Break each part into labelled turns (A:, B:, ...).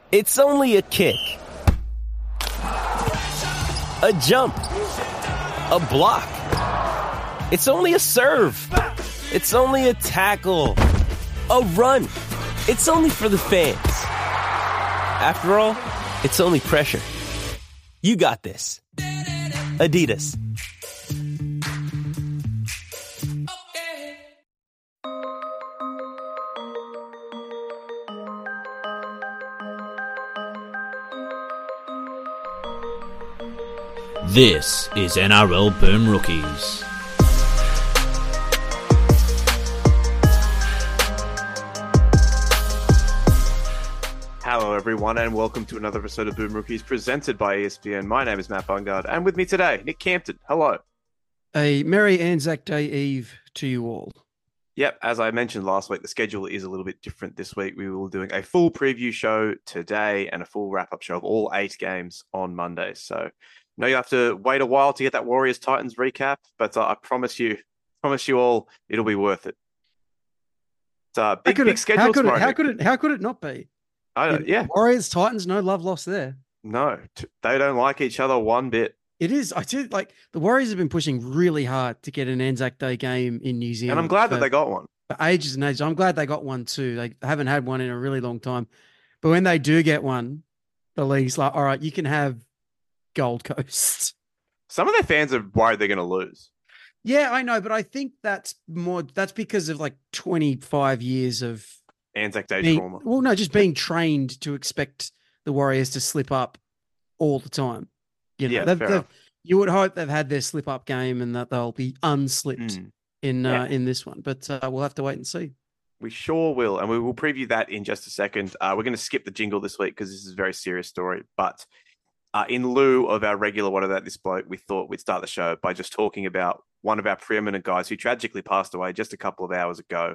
A: It's only a kick, a jump, a block. It's only a serve. It's only a tackle, a run. It's only for the fans. After all, it's only pressure. You got this. Adidas.
B: This is NRL Boom Rookies.
C: Hello everyone and welcome to another episode of Boom Rookies presented by ESPN. My name is Matt Bungard and with me today, Nick Campton. Hello.
D: A merry Anzac Day Eve to you all.
C: Yep, as I mentioned last week, the schedule is a little bit different this week. We will be doing a full preview show today and a full wrap-up show of all 8 games on Monday. So I know you have to wait a while to get that Warriors-Titans recap, but I promise you all, it'll be worth it. It's big schedule tomorrow.
D: How could it not be?
C: Yeah.
D: Warriors, Titans, no love lost there.
C: No, they don't like each other one bit.
D: It is. I do like the Warriors have been pushing really hard to get an Anzac Day game in New Zealand.
C: And I'm glad that they got one.
D: For ages and ages. I'm glad they got one too. They haven't had one in a really long time. But when they do get one, the league's like, all right, you can have Gold Coast.
C: Some of their fans are worried they're going to lose.
D: Yeah, I know. But I think that's because of like 25 years of
C: Anzac Day trauma.
D: Well, no, just being trained to expect the Warriors to slip up all the time. You know,
C: yeah,
D: you would hope they've had their slip up game and that they'll be unslipped in this one. But we'll have to wait and see.
C: We sure will, and we will preview that in just a second. We're going to skip the jingle this week because this is a very serious story. But in lieu of our regular "What About This Bloke," we thought we'd start the show by just talking about one of our preeminent guys who tragically passed away just a couple of hours ago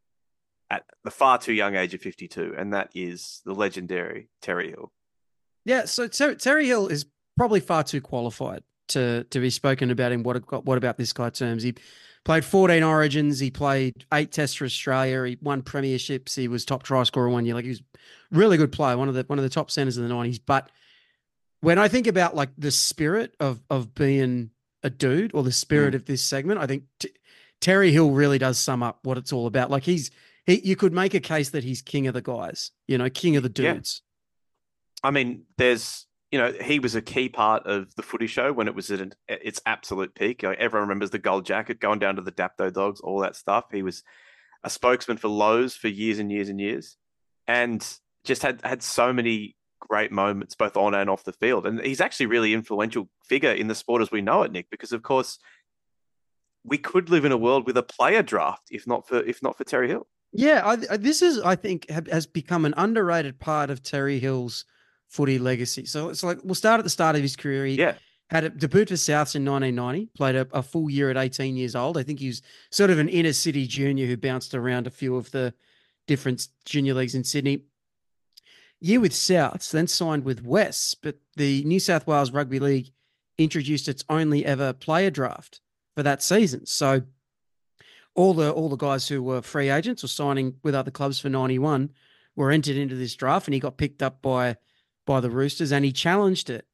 C: at the far too young age of 52, and that is the legendary Terry Hill.
D: Yeah, so Terry Hill is probably far too qualified to be spoken about in what about this guy terms. He played 14 Origins, he played 8 Tests for Australia, he won premierships, he was top try scorer one year. Like, he was a really good player, one of the top centers in the 90s. But when I think about like the spirit of being a dude or the spirit of this segment, I think Terry Hill really does sum up what it's all about. Like, you could make a case that he's king of the guys, king of the dudes.
C: Yeah. I mean, he was a key part of the footy show when it was at its absolute peak. Everyone remembers the gold jacket going down to the Dapto Dogs, all that stuff. He was a spokesman for Lowe's for years and years and years, and just had so many great moments both on and off the field. And he's actually a really influential figure in the sport as we know it, Nick, because of course we could live in a world with a player draft if not for Terry Hill.
D: Yeah, this I think has become an underrated part of Terry Hill's footy legacy. So it's like, we'll start at the start of his career. He had a debut for Souths in 1990, played a full year at 18 years old. I think he was sort of an inner city junior who bounced around a few of the different junior leagues in Sydney. Year with Souths, then signed with Wests, but the New South Wales Rugby League introduced its only ever player draft for that season. So all the guys who were free agents or signing with other clubs for 91 were entered into this draft, and he got picked up by the Roosters, and he challenged it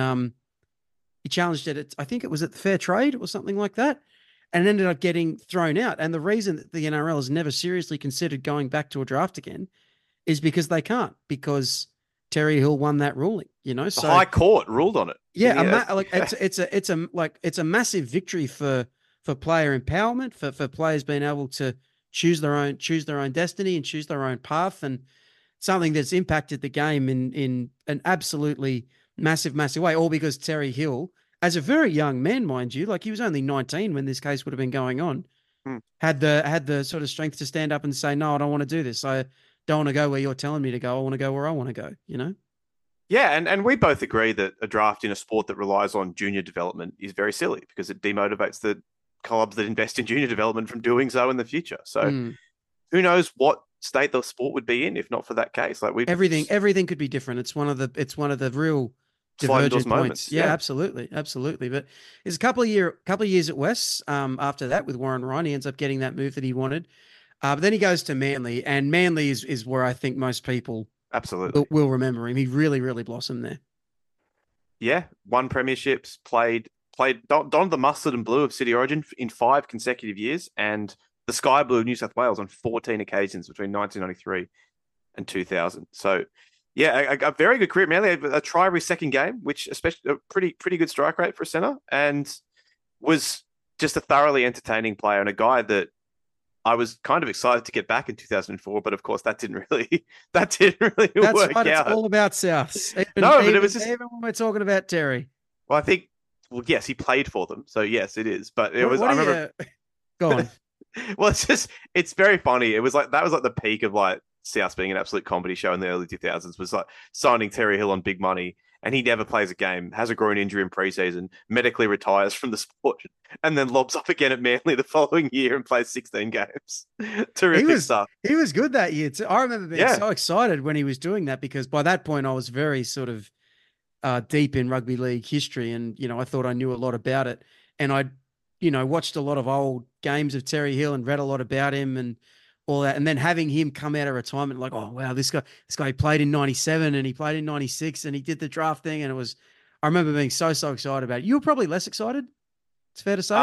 D: I think it was at the Fair Trade or something like that, and ended up getting thrown out. And the reason that the NRL has never seriously considered going back to a draft again is because they can't, because Terry Hill won that ruling, So
C: the High Court ruled on it.
D: Yeah, it's a massive victory for player empowerment, for players being able to choose their own destiny and choose their own path, and something that's impacted the game in an absolutely massive, massive way, all because Terry Hill, as a very young man, mind you, like he was only 19 when this case would have been going on, had the sort of strength to stand up and say, no, I don't want to do this. I don't want to go where you're telling me to go. I want to go where I want to go,
C: Yeah, and we both agree that a draft in a sport that relies on junior development is very silly because it demotivates the clubs that invest in junior development from doing so in the future. So who knows what state the sport would be in if not for that case. Like
D: everything could be different. It's one of the real divergent points. Yeah, absolutely. But there's a couple of years at West. After that, with Warren Ryan, he ends up getting that move that he wanted. But then he goes to Manly, and Manly is where I think most people
C: Absolutely.
D: We'll remember him. He really, really blossomed there.
C: Yeah, won premierships, donned the mustard and blue of City Origin in 5 consecutive years, and the sky blue of New South Wales on 14 occasions between 1993 and 2000. So, yeah, a very good career. Manly had a try every second game, which especially a pretty good strike rate for a centre, and was just a thoroughly entertaining player and a guy that I was kind of excited to get back in 2004, but of course that didn't really
D: That's
C: work
D: right.
C: out.
D: It's all about Souths.
C: No, but it was just
D: even when we're talking about Terry.
C: Well, I think yes, he played for them, so yes, it is. But it was. I remember.
D: Go on.
C: Well, it's very funny. It was like that was like the peak of like South being an absolute comedy show in the early 2000s. Was like signing Terry Hill on big money, and he never plays a game, has a groin injury in preseason, medically retires from the sport, and then lobs up again at Manly the following year and plays 16 games. Terrific stuff.
D: He was good that year too. I remember being so excited when he was doing that because by that point I was very sort of deep in rugby league history, and I thought I knew a lot about it, and I watched a lot of old games of Terry Hill and read a lot about him and all that, and then having him come out of retirement, like, oh wow, this guy played in '97 and he played in '96 and he did the draft thing, and I remember being so excited about it. You were probably less excited. It's fair to say.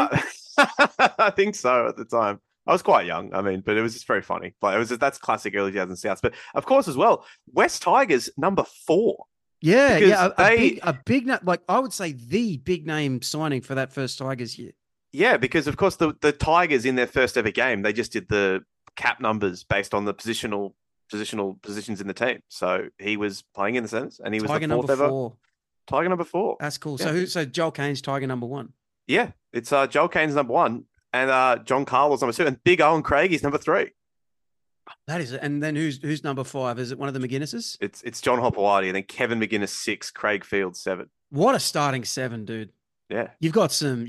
C: I think so at the time. I was quite young, but it was just very funny. Like that's classic early 2000s Souths. But of course, as well, West Tigers number 4.
D: Yeah, a big like I would say the big name signing for that first Tigers year.
C: Yeah, because of course the Tigers in their first ever game, they just did the cap numbers based on the positional positions in the team. So he was playing in the centers, and he was
D: Tiger
C: the fourth ever. Tiger number 4.
D: That's cool.
C: Yeah.
D: So Joel Kane's Tiger number 1.
C: Yeah, it's Joel Kane's number 1, and John Carl's number 2, and Big Owen Craigie's number 3.
D: That is it. And then who's number 5? Is it one of the McGuinnesses?
C: It's John Hopewadi, and then Kevin McGuinness 6, Craig Fields 7.
D: What a starting 7, dude.
C: Yeah.
D: You've got some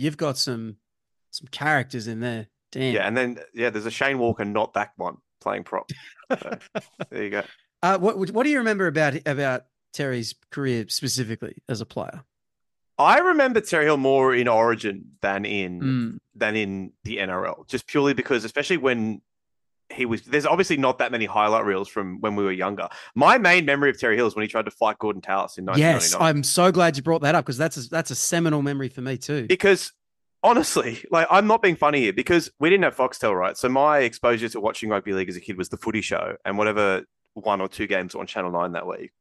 D: characters in there. Damn.
C: Yeah, and then there's a Shane Walker, not that one, playing prop. So, there you go.
D: What do you remember about Terry's career specifically as a player?
C: I remember Terry Hill more in Origin than in the NRL, just purely because, especially when there's obviously not that many highlight reels from when we were younger. My main memory of Terry Hill is when he tried to fight Gordon Tallis in 1999.
D: Yes, I'm so glad you brought that up because that's a seminal memory for me too.
C: Because honestly, like, I'm not being funny here because we didn't have Foxtel, right? So my exposure to watching rugby league as a kid was the Footy Show and whatever 1 or 2 games on Channel 9 that week.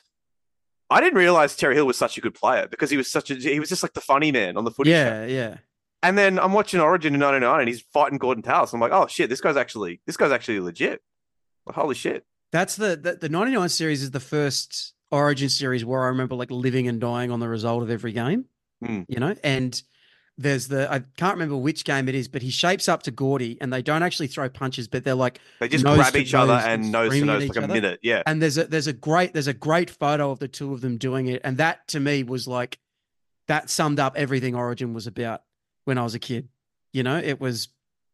C: I didn't realize Terry Hill was such a good player because he was just like the funny man on the Footy Show.
D: Yeah.
C: And then I'm watching Origin in 99 and he's fighting Gordon Tallis. I'm like, oh shit, this guy's actually legit. Like, holy shit.
D: That's the 99 series is the first Origin series where I remember like living and dying on the result of every game, and there's I can't remember which game it is, but he shapes up to Gordy and they don't actually throw punches, but they're like,
C: they just grab each other and nose to nose for like a minute. Yeah.
D: And there's a great photo of the two of them doing it. And that to me was like, that summed up everything Origin was about when I was a kid. It was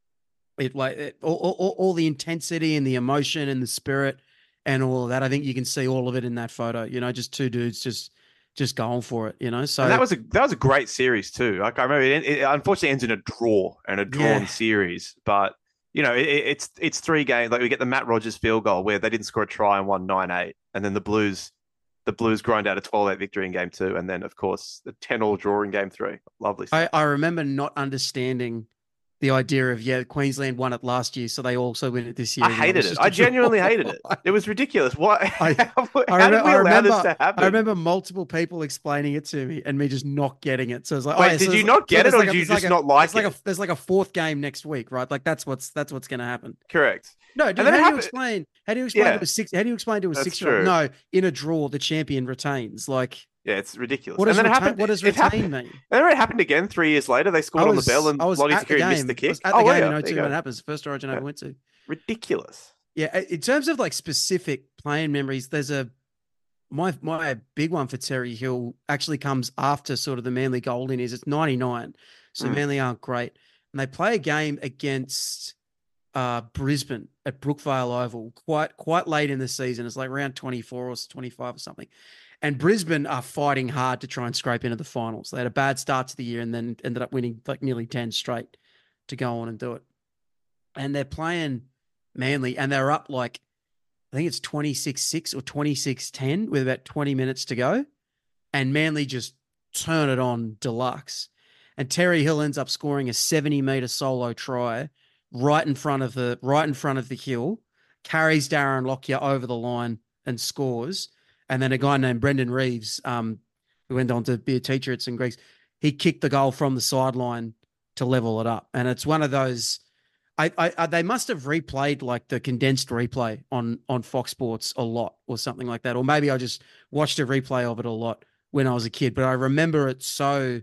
D: all the intensity and the emotion and the spirit and all of that. I think you can see all of it in that photo, just two dudes just going for it, So
C: and that was a great series too. Like, I remember it unfortunately ends in a draw and a drawn series, but it's 3 games. Like, we get the Matt Rogers field goal where they didn't score a try and won 9-8, and then the Blues grind out a 12-8 victory in game 2, and then of course the 10-all draw in game 3. Lovely stuff.
D: I remember not understanding the idea of, Queensland won it last year, so they also win it this year.
C: I hated it. I genuinely hated it. It was ridiculous. What? How did we allow this to happen?
D: I remember multiple people explaining it to me and me just not getting it. So I was like,
C: wait, did you not get it, or did you just not like it?
D: There's like a 4th game next week, right? Like that's what's going to happen.
C: Correct.
D: No, dude, how do you explain to a 6-year-old? No, in a draw, the champion retains. Like,
C: yeah, it's ridiculous.
D: What does retain mean?
C: And then it happened again 3 years later. They scored on the bell and Lottie Security missed the kick.
D: I was at the game in 02 when it happens. First Origin I ever went to.
C: Ridiculous.
D: Yeah, in terms of like specific playing memories, there's my big one for Terry Hill actually comes after sort of the Manly golden years. It's 99. So Manly aren't great. And they play a game against Brisbane at Brookvale Oval quite late in the season. It's like around 24 or 25 or something. And Brisbane are fighting hard to try and scrape into the finals. They had a bad start to the year and then ended up winning like nearly 10 straight to go on and do it. And they're playing Manly and they're up like I think it's 26-6 or 26-10 with about 20 minutes to go. And Manly just turn it on deluxe. And Terry Hill ends up scoring a 70-meter solo try right in front of the hill, carries Darren Lockyer over the line and scores. And then a guy named Brendan Reeves, who went on to be a teacher at St. Greg's, he kicked the goal from the sideline to level it up. And it's one of those. They must have replayed like the condensed replay on Fox Sports a lot or something like that. Or maybe I just watched a replay of it a lot when I was a kid, but I remember it so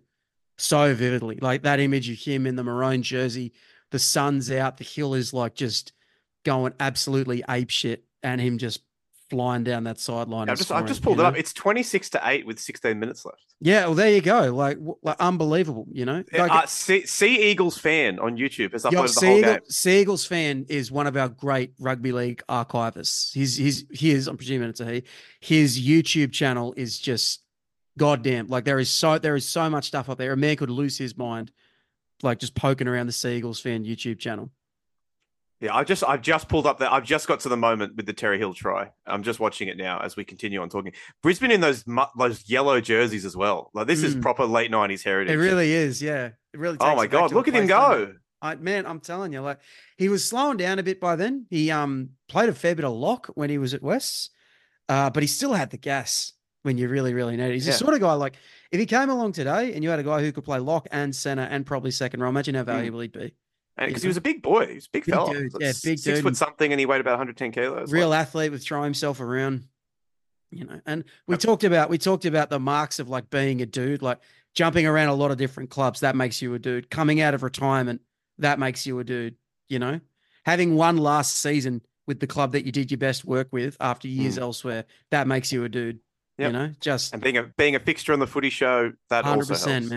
D: vividly. Like that image of him in the maroon jersey, the sun's out, the hill is like just going absolutely ape shit, and him just flying down that sideline.
C: I've just pulled it up. It's 26-8 with 16 minutes left.
D: Yeah, well, there you go. Like unbelievable, you know. Like,
C: Sea Eagles fan on YouTube has uploaded the whole game.
D: Sea Eagles fan is one of our great rugby league archivists. His I'm presuming it's a he. His YouTube channel is just goddamn. Like there is so much stuff up there. A man could lose his mind, like just poking around the Sea Eagles fan YouTube channel.
C: Yeah, I've just pulled up that. I've just got to the moment with the Terry Hill try. I'm just watching it now as we continue on talking. Brisbane in those yellow jerseys as well. Like this is proper late 90s heritage.
D: It really is. Yeah, it really.
C: Oh my God, look at him go!
D: Man, I'm telling you, like he was slowing down a bit by then. He played a fair bit of lock when he was at Wests, but he still had the gas when you really, really need it. He's the sort of guy, like, if he came along today and you had a guy who could play lock and center and probably second row, imagine how valuable he'd be.
C: Because he was a big boy. He was a big fella.
D: Dude. Yeah, big
C: 6 foot something, and he weighed about 110 kilos.
D: Real athlete would throw himself around, you know. And we talked about the marks of like being a dude, like jumping around a lot of different clubs. That makes you a dude. Coming out of retirement, that makes you a dude, you know. Having one last season with the club that you did your best work with after years elsewhere, that makes you a dude. Yep. You know,
C: and being a fixture on the footy show, that 100%, also helps.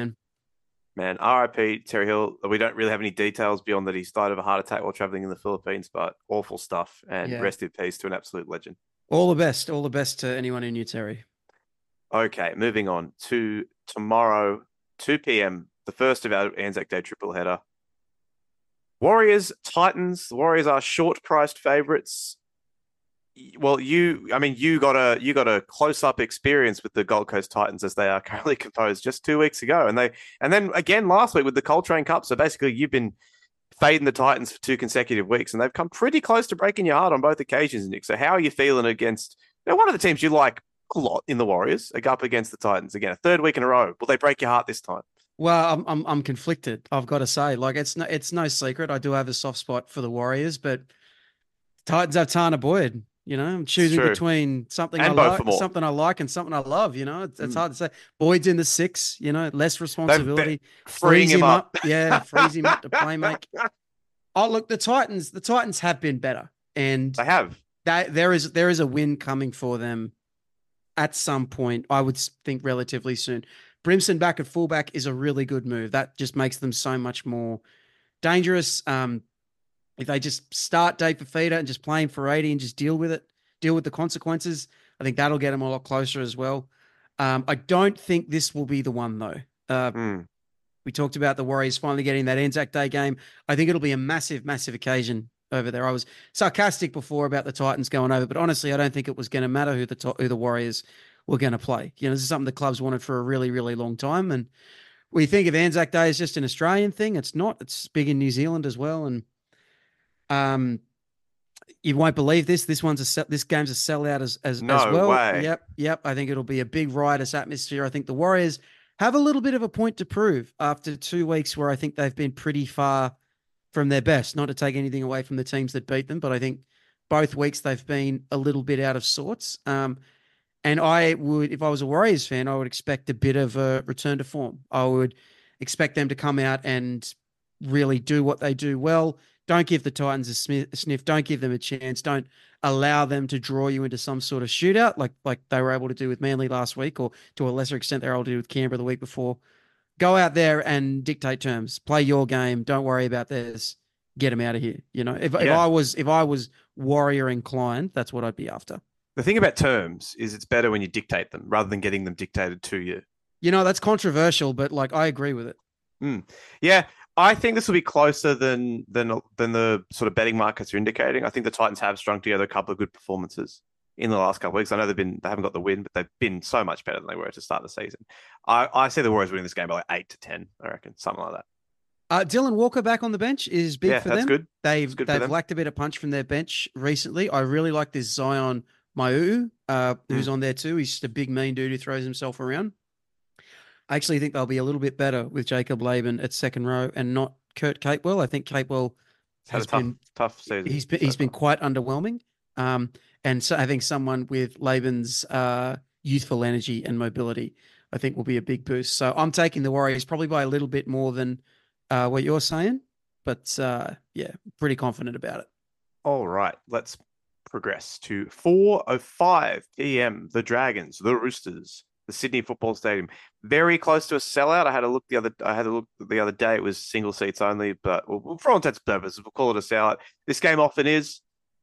C: Man, R.I.P. Terry Hill. We don't really have any details beyond that he's died of a heart attack while traveling in the Philippines, but awful stuff. And rest in peace to an absolute legend. All the best to anyone who knew Terry. Okay, moving on to tomorrow, 2 p.m., the first of our Anzac Day triple header. Warriors, Titans. The Warriors are short-priced favourites. Well, you got a close-up experience with the Gold Coast Titans as they are currently composed just 2 weeks ago, and then again last week with the Coltrane Cup. So basically, you've been fading the Titans for 2 consecutive weeks, and they've come pretty close to breaking your heart on both occasions, Nick. So how are you feeling against one of the teams you like a lot in the Warriors, up against the Titans again, a third week in a row? Will they break your heart this time? Well, I'm conflicted. I've got to say, like it's no secret. I do have a soft spot for the Warriors, but Titans have Tana Boyd. You know, I'm choosing between something I like and something I love. You know, it's hard to say. Boyd's in the 6. You know, less responsibility, freeing him up. Yeah, frees him up to play make. Oh, look, the Titans have been better, and they have. There is a win coming for them at some point. I would think relatively soon. Brimson back at fullback is a really good move. That just makes them so much more dangerous. If they just start Dave Fifita and just play him for 80 and just deal with the consequences, I think that'll get them a lot closer as well. I don't think this will be the one, though. We talked about the Warriors finally getting that Anzac Day game. I think it'll be a massive, massive occasion over there. I was sarcastic before about the Titans going over, but honestly, I don't think it was going to matter who the Warriors were going to play. You know, this is something the club's wanted for a really, really long time. And we think of Anzac Day as just an Australian thing. It's not. It's big in New Zealand as well. And you won't believe this. This game's a sellout as well. Way. Yep. I think it'll be a big riotous atmosphere. I think the Warriors have a little bit of a point to prove after 2 weeks where I think they've been pretty far from their best. Not to take anything away from the teams that beat them, but I think both weeks they've been a little bit out of sorts. And I would, if I was a Warriors fan, I would expect a bit of a return to form. I would expect them to come out and really do what they do well. Don't give the Titans a sniff. Don't give them a chance. Don't allow them to draw you into some sort of shootout like they were able to do with Manly last week, or to a lesser extent they were able to do with Canberra the week before. Go out there and dictate terms. Play your game. Don't worry about theirs. Get them out of here. You know, if I was Warrior inclined, that's what I'd be after. The thing about terms is it's better when you dictate them rather than getting them dictated to you. You know, that's controversial, but like I agree with it. Yeah, I think this will be closer than the sort of betting markets are indicating. I think the Titans have strung together a couple of good performances in the last couple of weeks. I know they haven't got the win, but they've been so much better than they were to start the season. I see the Warriors winning this game by like 8-10, I reckon, something like that.
D: Dylan Walker back on the bench is big for them.
C: That's good.
D: They've lacked a bit of punch from their bench recently. I really like this Zion Maiu, who's on there too. He's just a big, mean dude who throws himself around. I actually think they'll be a little bit better with Jacob Laban at second row and not Kurt Capewell. I think Capewell
C: has been tough season.
D: He's been quite underwhelming. And so having someone with Laban's youthful energy and mobility, I think will be a big boost. So I'm taking the Warriors probably by a little bit more than what you're saying, but pretty confident about it.
C: All right, let's progress to 4:05 p.m. The Dragons, the Roosters, the Sydney Football Stadium, very close to a sellout. I had a look the other day. It was single seats only, but for all intents and purposes, we'll call it a sellout. This game often is.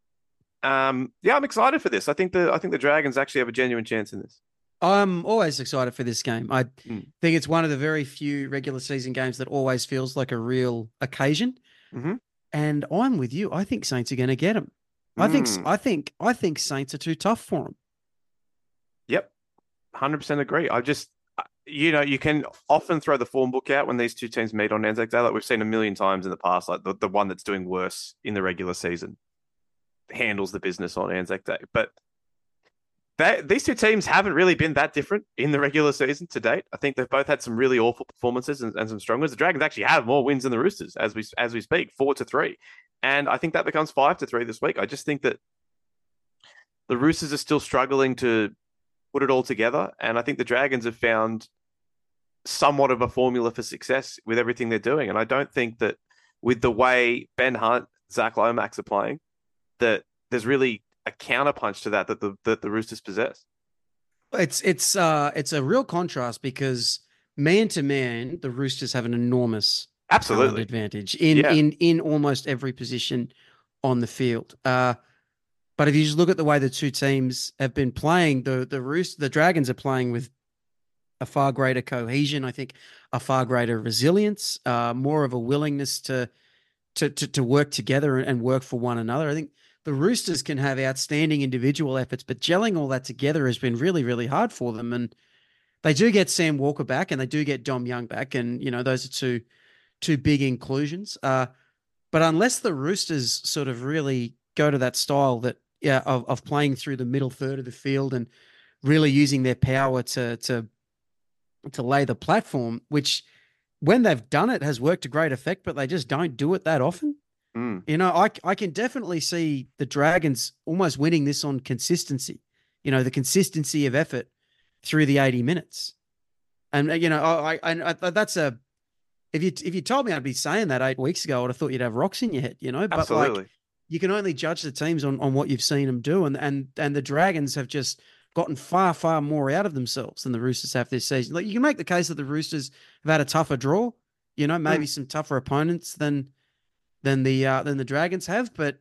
C: I'm excited for this. I think the Dragons actually have a genuine chance in this.
D: I'm always excited for this game. I think it's one of the very few regular season games that always feels like a real occasion.
C: Mm-hmm.
D: And I'm with you. I think Saints are going to get them. I think Saints are too tough for them.
C: Yep, 100% agree. I just, you can often throw the form book out when these two teams meet on Anzac Day. Like we've seen a million times in the past, like the one that's doing worse in the regular season handles the business on Anzac Day. But these two teams haven't really been that different in the regular season to date. I think they've both had some really awful performances and some strong ones. The Dragons actually have more wins than the Roosters as we speak, 4-3. And I think that becomes 5-3 this week. I just think that the Roosters are still struggling to put it all together. And I think the Dragons have found somewhat of a formula for success with everything they're doing. And I don't think that with the way Ben Hunt, Zach Lomax are playing, that there's really a counterpunch to that the Roosters possess.
D: It's a real contrast because man to man, the Roosters have an enormous
C: absolutely
D: advantage in almost every position on the field. But if you just look at the way the two teams have been playing, the Dragons are playing with a far greater cohesion. I think a far greater resilience, more of a willingness to work together and work for one another. I think the Roosters can have outstanding individual efforts, but gelling all that together has been really, really hard for them. And they do get Sam Walker back and they do get Dom Young back. And, those are two big inclusions. But unless the Roosters sort of really go to that style of playing through the middle third of the field and really using their power to lay the platform, which when they've done it has worked to great effect, but they just don't do it that often. I can definitely see the Dragons almost winning this on consistency, the consistency of effort through the 80 minutes. And, that's if you told me I'd be saying that 8 weeks ago, I'd have thought you'd have rocks in your head, but
C: absolutely.
D: You can only judge the teams on what you've seen them do. And the Dragons have just gotten far, far more out of themselves than the Roosters have this season. Like you can make the case that the Roosters have had a tougher draw, maybe some tougher opponents than the Dragons have, but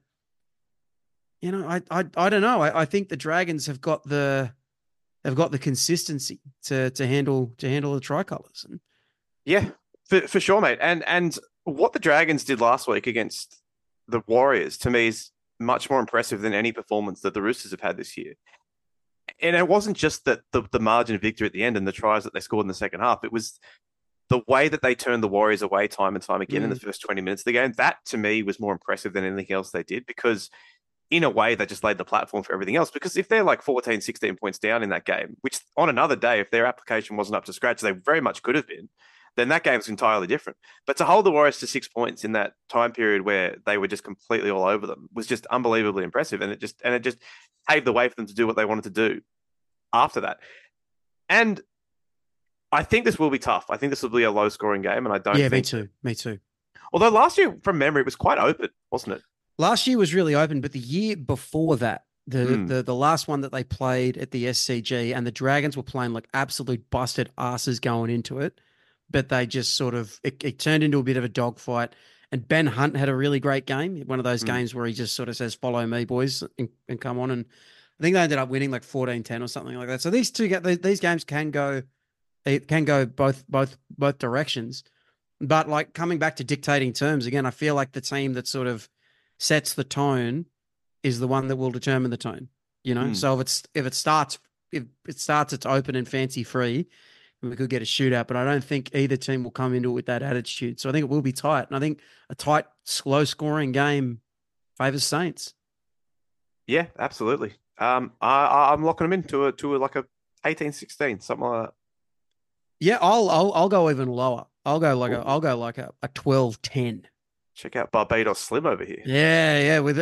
D: I don't know. I think the Dragons have got the consistency to handle the tricolours.
C: Yeah, for sure, mate. And what the Dragons did last week against the Warriors to me is much more impressive than any performance that the Roosters have had this year. And it wasn't just that the margin of victory at the end and the tries that they scored in the second half. It was the way that they turned the Warriors away time and time again in the first 20 minutes of the game. That, to me, was more impressive than anything else they did because, in a way, they just laid the platform for everything else. Because if they're like 14, 16 points down in that game, which on another day, if their application wasn't up to scratch, they very much could have been, then that game's entirely different. But to hold the Warriors to 6 points in that time period where they were just completely all over them was just unbelievably impressive. And it just paved the way for them to do what they wanted to do after that. And I think this will be tough. I think this will be a low-scoring game, and I don't.
D: Yeah,
C: think...
D: me too.
C: Although last year, from memory, it was quite open, wasn't it?
D: Last year was really open, but the year before that, the last one that they played at the SCG, and the Dragons were playing like absolute busted asses going into it, but they just sort of it turned into a bit of a dogfight. And Ben Hunt had a really great game, one of those games where he just sort of says, "Follow me, boys," and come on. And I think they ended up winning like 14-10 or something like that. So these games can go. It can go both directions. But like coming back to dictating terms again, I feel like the team that sort of sets the tone is the one that will determine the tone. So if it starts its open and fancy free, we could get a shootout. But I don't think either team will come into it with that attitude. So I think it will be tight, and I think a tight, slow scoring game favors Saints.
C: Yeah, absolutely. I'm locking them into a like a 18-16, something like that.
D: Yeah, I'll go even lower. I'll go like a 12-10.
C: Check out Barbados Slim over here.
D: Yeah, with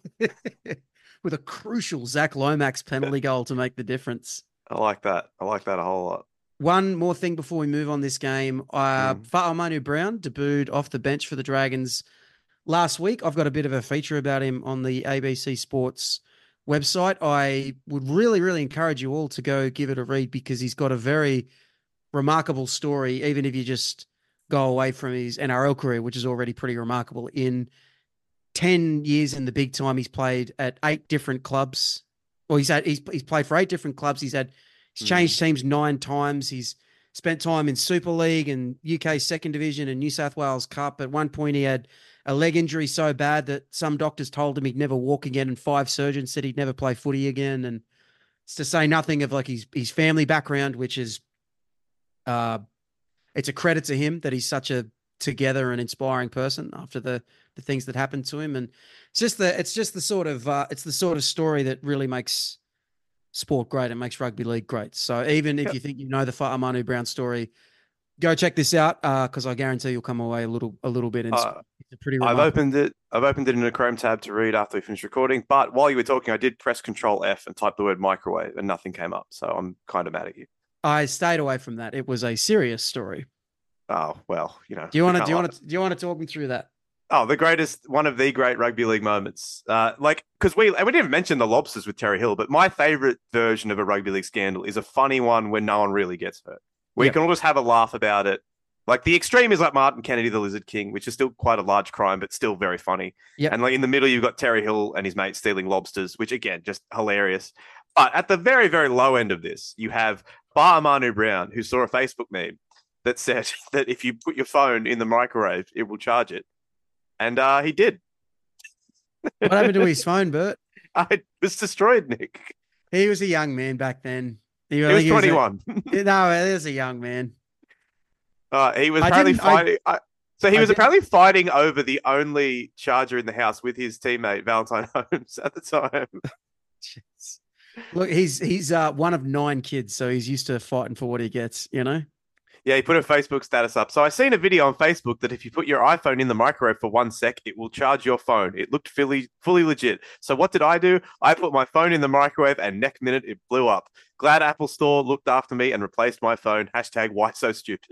D: a crucial Zach Lomax penalty goal to make the difference.
C: I like that a whole lot.
D: One more thing before we move on this game. Fa'amanu Brown debuted off the bench for the Dragons last week. I've got a bit of a feature about him on the ABC Sports website. I would really, really encourage you all to go give it a read because he's got a very remarkable story, even if you just go away from his NRL career, which is already pretty remarkable. In 10 years in the big time, he's played at 8 different clubs. Well, he's played for 8 different clubs. He's changed teams 9 times. He's spent time in Super League and UK Second Division and New South Wales Cup. At one point, he had a leg injury so bad that some doctors told him he'd never walk again, and 5 surgeons said he'd never play footy again. And it's to say nothing of like his family background, which is it's a credit to him that he's such a together and inspiring person after the things that happened to him. And it's the sort of story that really makes sport great. It makes rugby league great. So even if you think you know the Fa'amanu Brown story, go check this out because I guarantee you'll come away a little bit inspired. It's pretty remarkable.
C: I've opened it in a Chrome tab to read after we finish recording. But while you were talking, I did press Control F and type the word microwave, and nothing came up. So I'm kind of mad at you.
D: I stayed away from that. It was a serious story.
C: Oh well,
D: Do you want to talk me through that?
C: Oh, one of the great rugby league moments. Because we didn't even mention the lobsters with Terry Hill, but my favorite version of a rugby league scandal is a funny one where no one really gets hurt. We can all just have a laugh about it. Like the extreme is like Martin Kennedy, the Lizard King, which is still quite a large crime, but still very funny.
D: Yep.
C: And like in the middle, you've got Terry Hill and his mate stealing lobsters, which again, just hilarious. But at the very, very low end of this, you have Fa'amanu Brown, who saw a Facebook meme that said that if you put your phone in the microwave, it will charge it. And he did.
D: What happened to his phone, Bert?
C: It was destroyed, Nick.
D: He was a young man back then.
C: He was 21.
D: He was a young man.
C: He was apparently fighting. Apparently fighting over the only charger in the house with his teammate Valentine Holmes at the time.
D: Jeez. Look, he's one of 9 kids, so he's used to fighting for what he gets.
C: Yeah, he put a Facebook status up. So I seen a video on Facebook that if you put your iPhone in the microwave for 1 sec, it will charge your phone. It looked fully legit. So what did I do? I put my phone in the microwave and next minute it blew up. Glad Apple Store looked after me and replaced my phone. # why so stupid.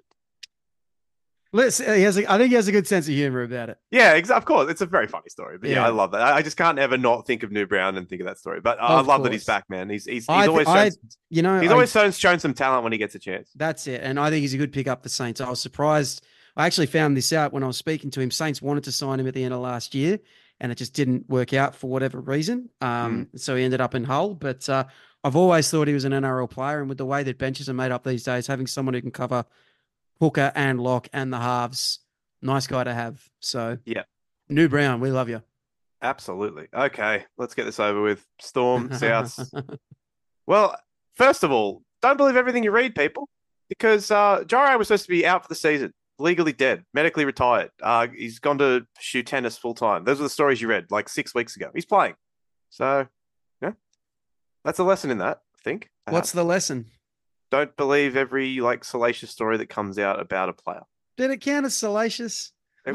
D: I think he has a good sense of humor about it.
C: Yeah, of course. It's a very funny story. But yeah, I love that. I just can't ever not think of New Brown and think of that story. But I love that he's back, man. He's always shown some talent when he gets a chance.
D: That's it. And I think he's a good pickup for Saints. I was surprised. I actually found this out when I was speaking to him. Saints wanted to sign him at the end of last year, and it just didn't work out for whatever reason. So he ended up in Hull. But I've always thought he was an NRL player. And with the way that benches are made up these days, having someone who can cover hooker and lock and the halves, nice guy to have. So
C: yeah,
D: New Brown, we love you.
C: Absolutely. Okay, let's get this over with. Storm Souths. Well, first of all, don't believe everything you read, people, because Jari was supposed to be out for the season, legally dead, medically retired. He's gone to pursue tennis full time. Those are the stories you read like 6 weeks ago. He's playing, so yeah, that's a lesson in that. I think.
D: What's the lesson?
C: Don't believe every salacious story that comes out about a player.
D: Did it count as salacious? I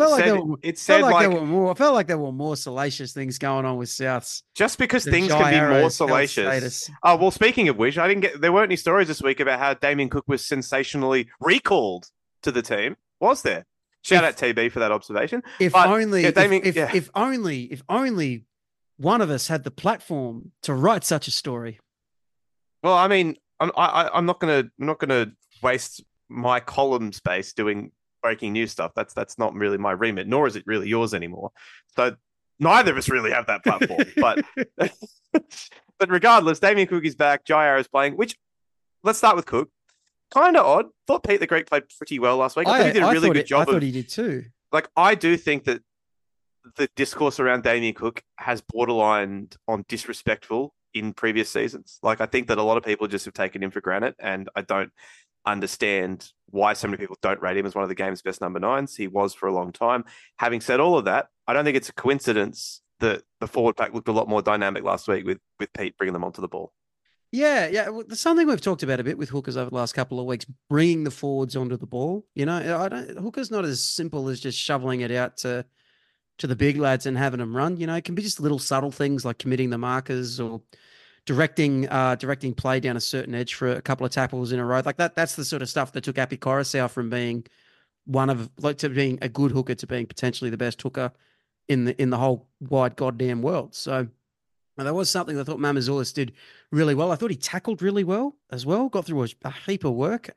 D: felt like there were more salacious things going on with Souths.
C: Just because things can be more salacious. Oh, well, speaking of which, there weren't any stories this week about how Damien Cook was sensationally recalled to the team. Was there? Shout out TB for that observation.
D: If only one of us had the platform to write such a story.
C: Well, I mean, I'm not gonna waste my column space doing breaking news stuff. That's not really my remit, nor is it really yours anymore. So neither of us really have that platform. but regardless, Damien Cook is back. Jai Arrow is playing. Which, let's start with Cook. kind of odd. Thought Pete the Greek played pretty well last week. I thought he did a really good job.
D: I thought he did too.
C: Like, I do think that the discourse around Damien Cook has borderlined on disrespectful in previous seasons. Like, I think that a lot of people just have taken him for granted, and I don't understand why so many people don't rate him as one of the game's best number nines. He was for a long time. Having said all of that, I don't think it's a coincidence that the forward pack looked a lot more dynamic last week with Pete bringing them onto the ball.
D: Yeah. Well, there's something we've talked about a bit with hookers over the last couple of weeks, bringing the forwards onto the ball. You know, hooker's not as simple as just shoveling it out to the big lads and having them run. You know, it can be just little subtle things like committing the markers or directing play down a certain edge for a couple of tackles in a row. Like that's the sort of stuff that took Api Coruscant from being to being a good hooker to being potentially the best hooker in the whole wide goddamn world. So that was something I thought Mamouzelos did really well. I thought he tackled really well as well, got through a heap of work.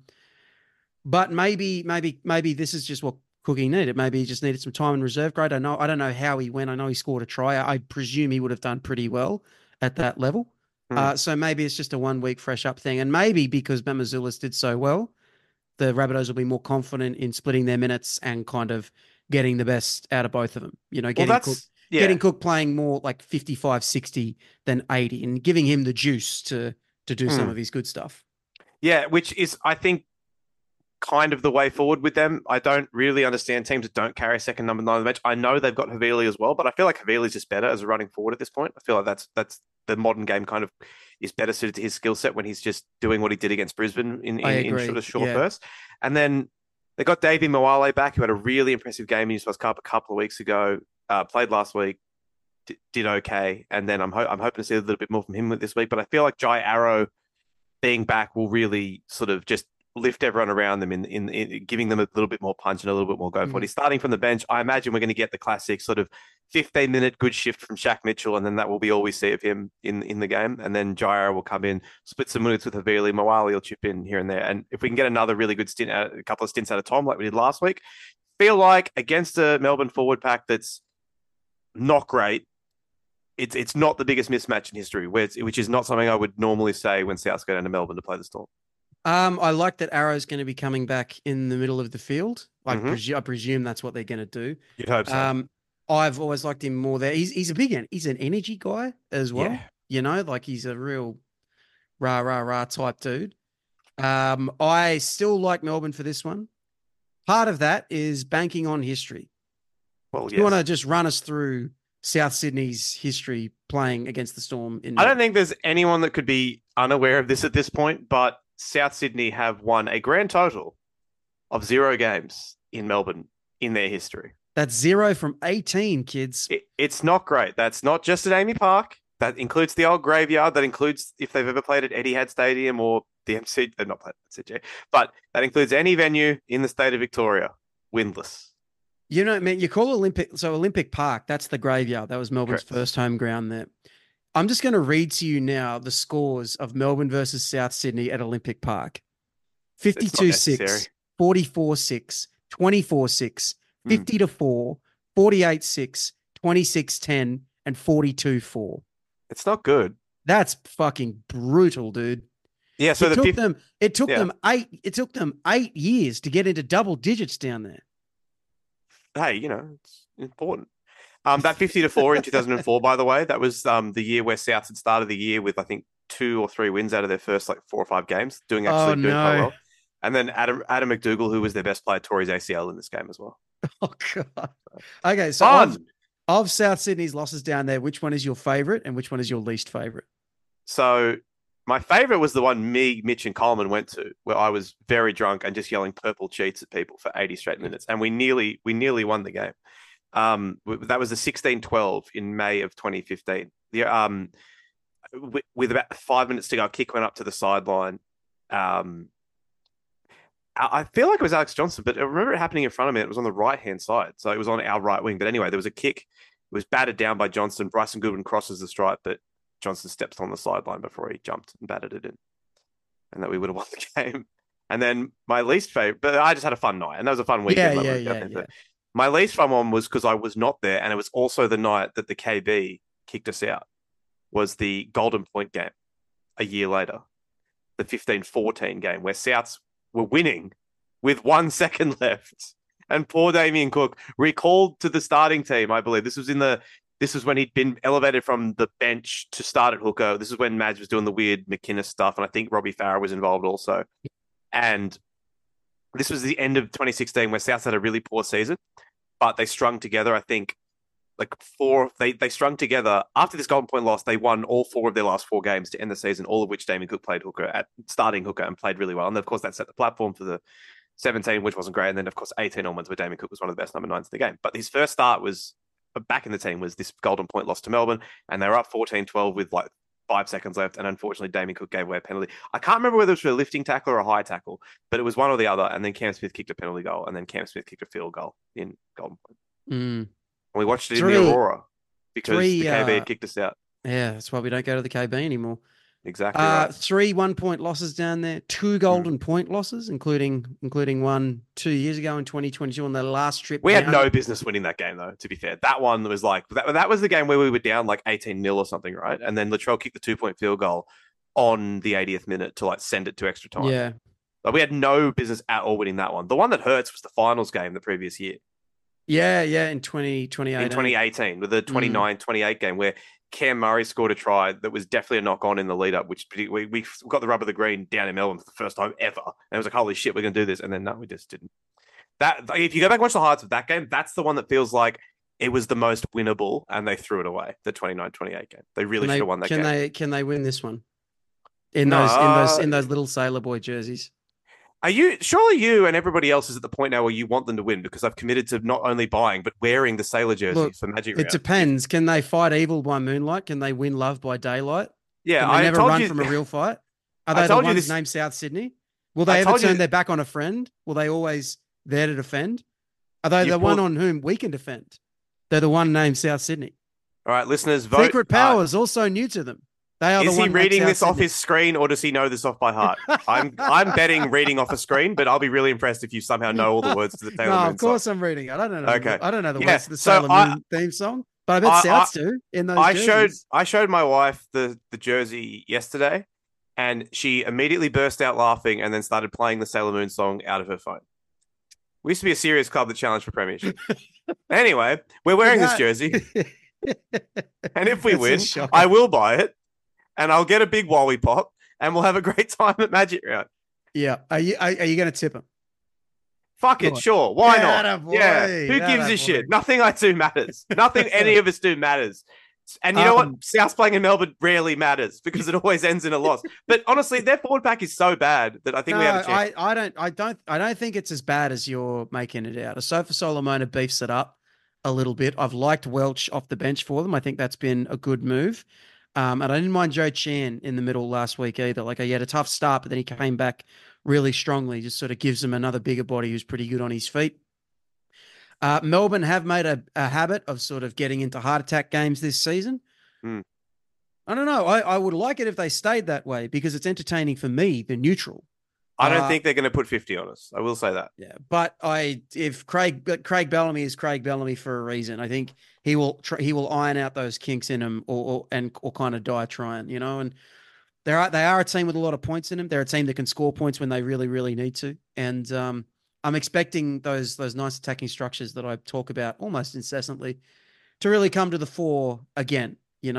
D: But maybe this is just what Cookie needed. Maybe he just needed some time in reserve grade. I don't know how he went. I know he scored a try. I presume he would have done pretty well at that level. So maybe it's just a 1 week fresh up thing. And maybe because Mamouzelos did so well, the Rabbitohs will be more confident in splitting their minutes and kind of getting the best out of both of them. You know, getting Cook playing more like 55, 60 than 80 and giving him the juice to do some of his good stuff.
C: Yeah, which is, I think, kind of the way forward with them. I don't really understand teams that don't carry a second number 9 on the bench. I know they've got Havili as well, but I feel like Havili's just better as a running forward at this point. I feel like that's the modern game kind of is better suited to his skill set when he's just doing what he did against Brisbane in sort of short bursts. And then they got Davey Moale back, who had a really impressive game in New South Cup a couple of weeks ago. Played last week, did okay, and then I'm hoping to see a little bit more from him this week. But I feel like Jai Arrow being back will really sort of just lift everyone around them in giving them a little bit more punch and a little bit more go for it. He's starting from the bench. I imagine we're going to get the classic sort of 15-minute good shift from Shaq Mitchell, and then that will be all we see of him in the game. And then Jai Arrow will come in, split some minutes with Havili. Moale will chip in here and there. And if we can get another really good stint, a couple of stints out of Tom like we did last week, feel like against a Melbourne forward pack that's not great, it's not the biggest mismatch in history, which is not something I would normally say when Souths go down to Melbourne to play the Storm.
D: I like that Arrow's going to be coming back in the middle of the field. I presume that's what they're going to do.
C: You'd hope so.
D: I've always liked him more there. He's an energy guy as well. Yeah. You know, like he's a real rah type dude. I still like Melbourne for this one. Part of that is banking on history. Well, yes. You want to just run us through South Sydney's history playing against the Storm?
C: I don't think there's anyone that could be unaware of this at this point, but South Sydney have won a grand total of 0 games in Melbourne in their history.
D: That's 0 from 18, kids.
C: It's not great. That's not just at Amy Park. That includes the old graveyard. That includes if they've ever played at Etihad Stadium or the MC. They've not played at CG, but that includes any venue in the state of Victoria, winless.
D: You know, man, you call Olympic Park, that's the graveyard. That was Melbourne's first home ground there. I'm just going to read to you now the scores of Melbourne versus South Sydney at Olympic Park. 52-6, 44-6, 24-6, 50-4, 48-6, 26-10, and 42-4.
C: It's not good.
D: That's fucking brutal, dude.
C: Yeah, so
D: it took them 8 years to get into double digits down there.
C: Hey, you know, it's important. That 50-4 in 2004, by the way, that was the year where Souths had started the year with, I think, 2 or 3 wins out of their first 4 or 5 games, doing quite well. And then Adam McDougall, who was their best player, tore his ACL in this game as well.
D: Oh, God. Okay, so of South Sydney's losses down there, which one is your favourite and which one is your least favourite?
C: So my favourite was the one me, Mitch, and Coleman went to, where I was very drunk and just yelling purple cheats at people for 80 straight minutes, and we nearly won the game. That was a 16-12 in May of 2015. With about 5 minutes to go, a kick went up to the sideline. I feel like it was Alex Johnson, but I remember it happening in front of me. It was on the right-hand side, so it was on our right wing. But anyway, there was a kick. It was batted down by Johnson. Bryson Goodwin crosses the stripe, but Johnson steps on the sideline before he jumped and batted it in. And that we would have won the game. And then my least favorite, but I just had a fun night, and that was a fun weekend.
D: Yeah.
C: My least fun one was because I was not there, and it was also the night that the KB kicked us out, was the Golden Point game a year later. the 15-14 game where Souths were winning with 1 second left. And poor Damien Cook recalled to the starting team, I believe. This was when he'd been elevated from the bench to start at hooker. This is when Madge was doing the weird McInnes stuff, and I think Robbie Farah was involved also. And this was the end of 2016 where Souths had a really poor season, but they strung together, I think, they strung together. After this Golden Point loss, they won all 4 of their last 4 games to end the season, all of which Damien Cook played hooker at starting hooker and played really well. And of course, that set the platform for the 17, which wasn't great. And then, of course, 18 onwards, where Damien Cook was one of the best number 9s in the game. But his first start was back in the team was this Golden Point loss to Melbourne, and they were up 14-12 with 5 seconds left. And unfortunately, Damien Cook gave away a penalty. I can't remember whether it was for a lifting tackle or a high tackle, but it was one or the other. And then Cam Smith kicked a penalty goal, and then Cam Smith kicked a field goal in Golden Point. And we watched it in the Aurora because the KB had kicked us out.
D: Yeah, that's why we don't go to the KB anymore.
C: Exactly right.
D: 3 1-point losses down there, 2 Golden Point losses, including one 2 years ago in 2022 on the last trip.
C: We had no business winning that game, though, to be fair. That one was that was the game where we were down 18-0 or something, right? And then Latrell kicked the 2-point field goal on the 80th minute to send it to extra time.
D: Yeah.
C: We had no business at all winning that one. The one that hurts was the finals game the previous year.
D: Yeah, in 2018.
C: In 2018, with the 29-28 game where Cam Murray scored a try that was definitely a knock-on in the lead-up, which we got the rub of the green down in Melbourne for the first time ever. And it was like, holy shit, we're going to do this. And then, no, we just didn't. If you go back and watch the highlights of that game, that's the one that feels like it was the most winnable, and they threw it away, the 29-28 game. They really should have won that game.
D: Can they win this one? In those little Sailor Boy jerseys?
C: Surely you and everybody else is at the point now where you want them to win, because I've committed to not only buying but wearing the Sailor jersey for Magic Round.
D: It depends. Can they fight evil by moonlight? Can they win love by daylight?
C: Yeah,
D: Can they never run from a real fight? Are they the ones named South Sydney? Will they ever turn their back on a friend? Will they always there to defend? Are they the one on whom we can defend? They're the one named South Sydney.
C: All right, listeners, vote.
D: Secret powers also new to them.
C: Is he reading this off his screen, or does he know this off by heart? I'm betting reading off a screen, but I'll be really impressed if you somehow know all the words to the Sailor Moon song.
D: Of course I'm reading it. I don't know.
C: Okay.
D: I don't know the words to the Sailor Moon theme song, but I bet Souths do in those jerseys.
C: I showed my wife the jersey yesterday, and she immediately burst out laughing and then started playing the Sailor Moon song out of her phone. We used to be a serious club that challenged for premiership. Anyway, we're wearing this jersey, and if we win, I will buy it. And I'll get a big Wally pop, and we'll have a great time at Magic Round.
D: Yeah. Are you going to tip him?
C: Fuck it, sure. Why not? Yeah. Who gives a shit? Nothing I do matters. Nothing any of us do matters. And you know what? Souths playing in Melbourne rarely matters because it always ends in a loss. But honestly, their forward pack is so bad that I think we have a chance.
D: I don't think it's as bad as you're making it out. Asofa Solomona beefs it up a little bit. I've liked Welch off the bench for them. I think that's been a good move. And I didn't mind Joe Chan in the middle last week either. He had a tough start, but then he came back really strongly. Just sort of gives him another bigger body who's pretty good on his feet. Melbourne have made a habit of sort of getting into heart attack games this season. I don't know. I would like it if they stayed that way because it's entertaining for me, the neutral.
C: I don't think they're going to put 50 on us. I will say that.
D: Yeah, but if Craig Bellamy is Craig Bellamy for a reason, I think he will iron out those kinks in him or kind of die trying, And they are a team with a lot of points in them. They're a team that can score points when they really, really need to. And I'm expecting those nice attacking structures that I talk about almost incessantly to really come to the fore again.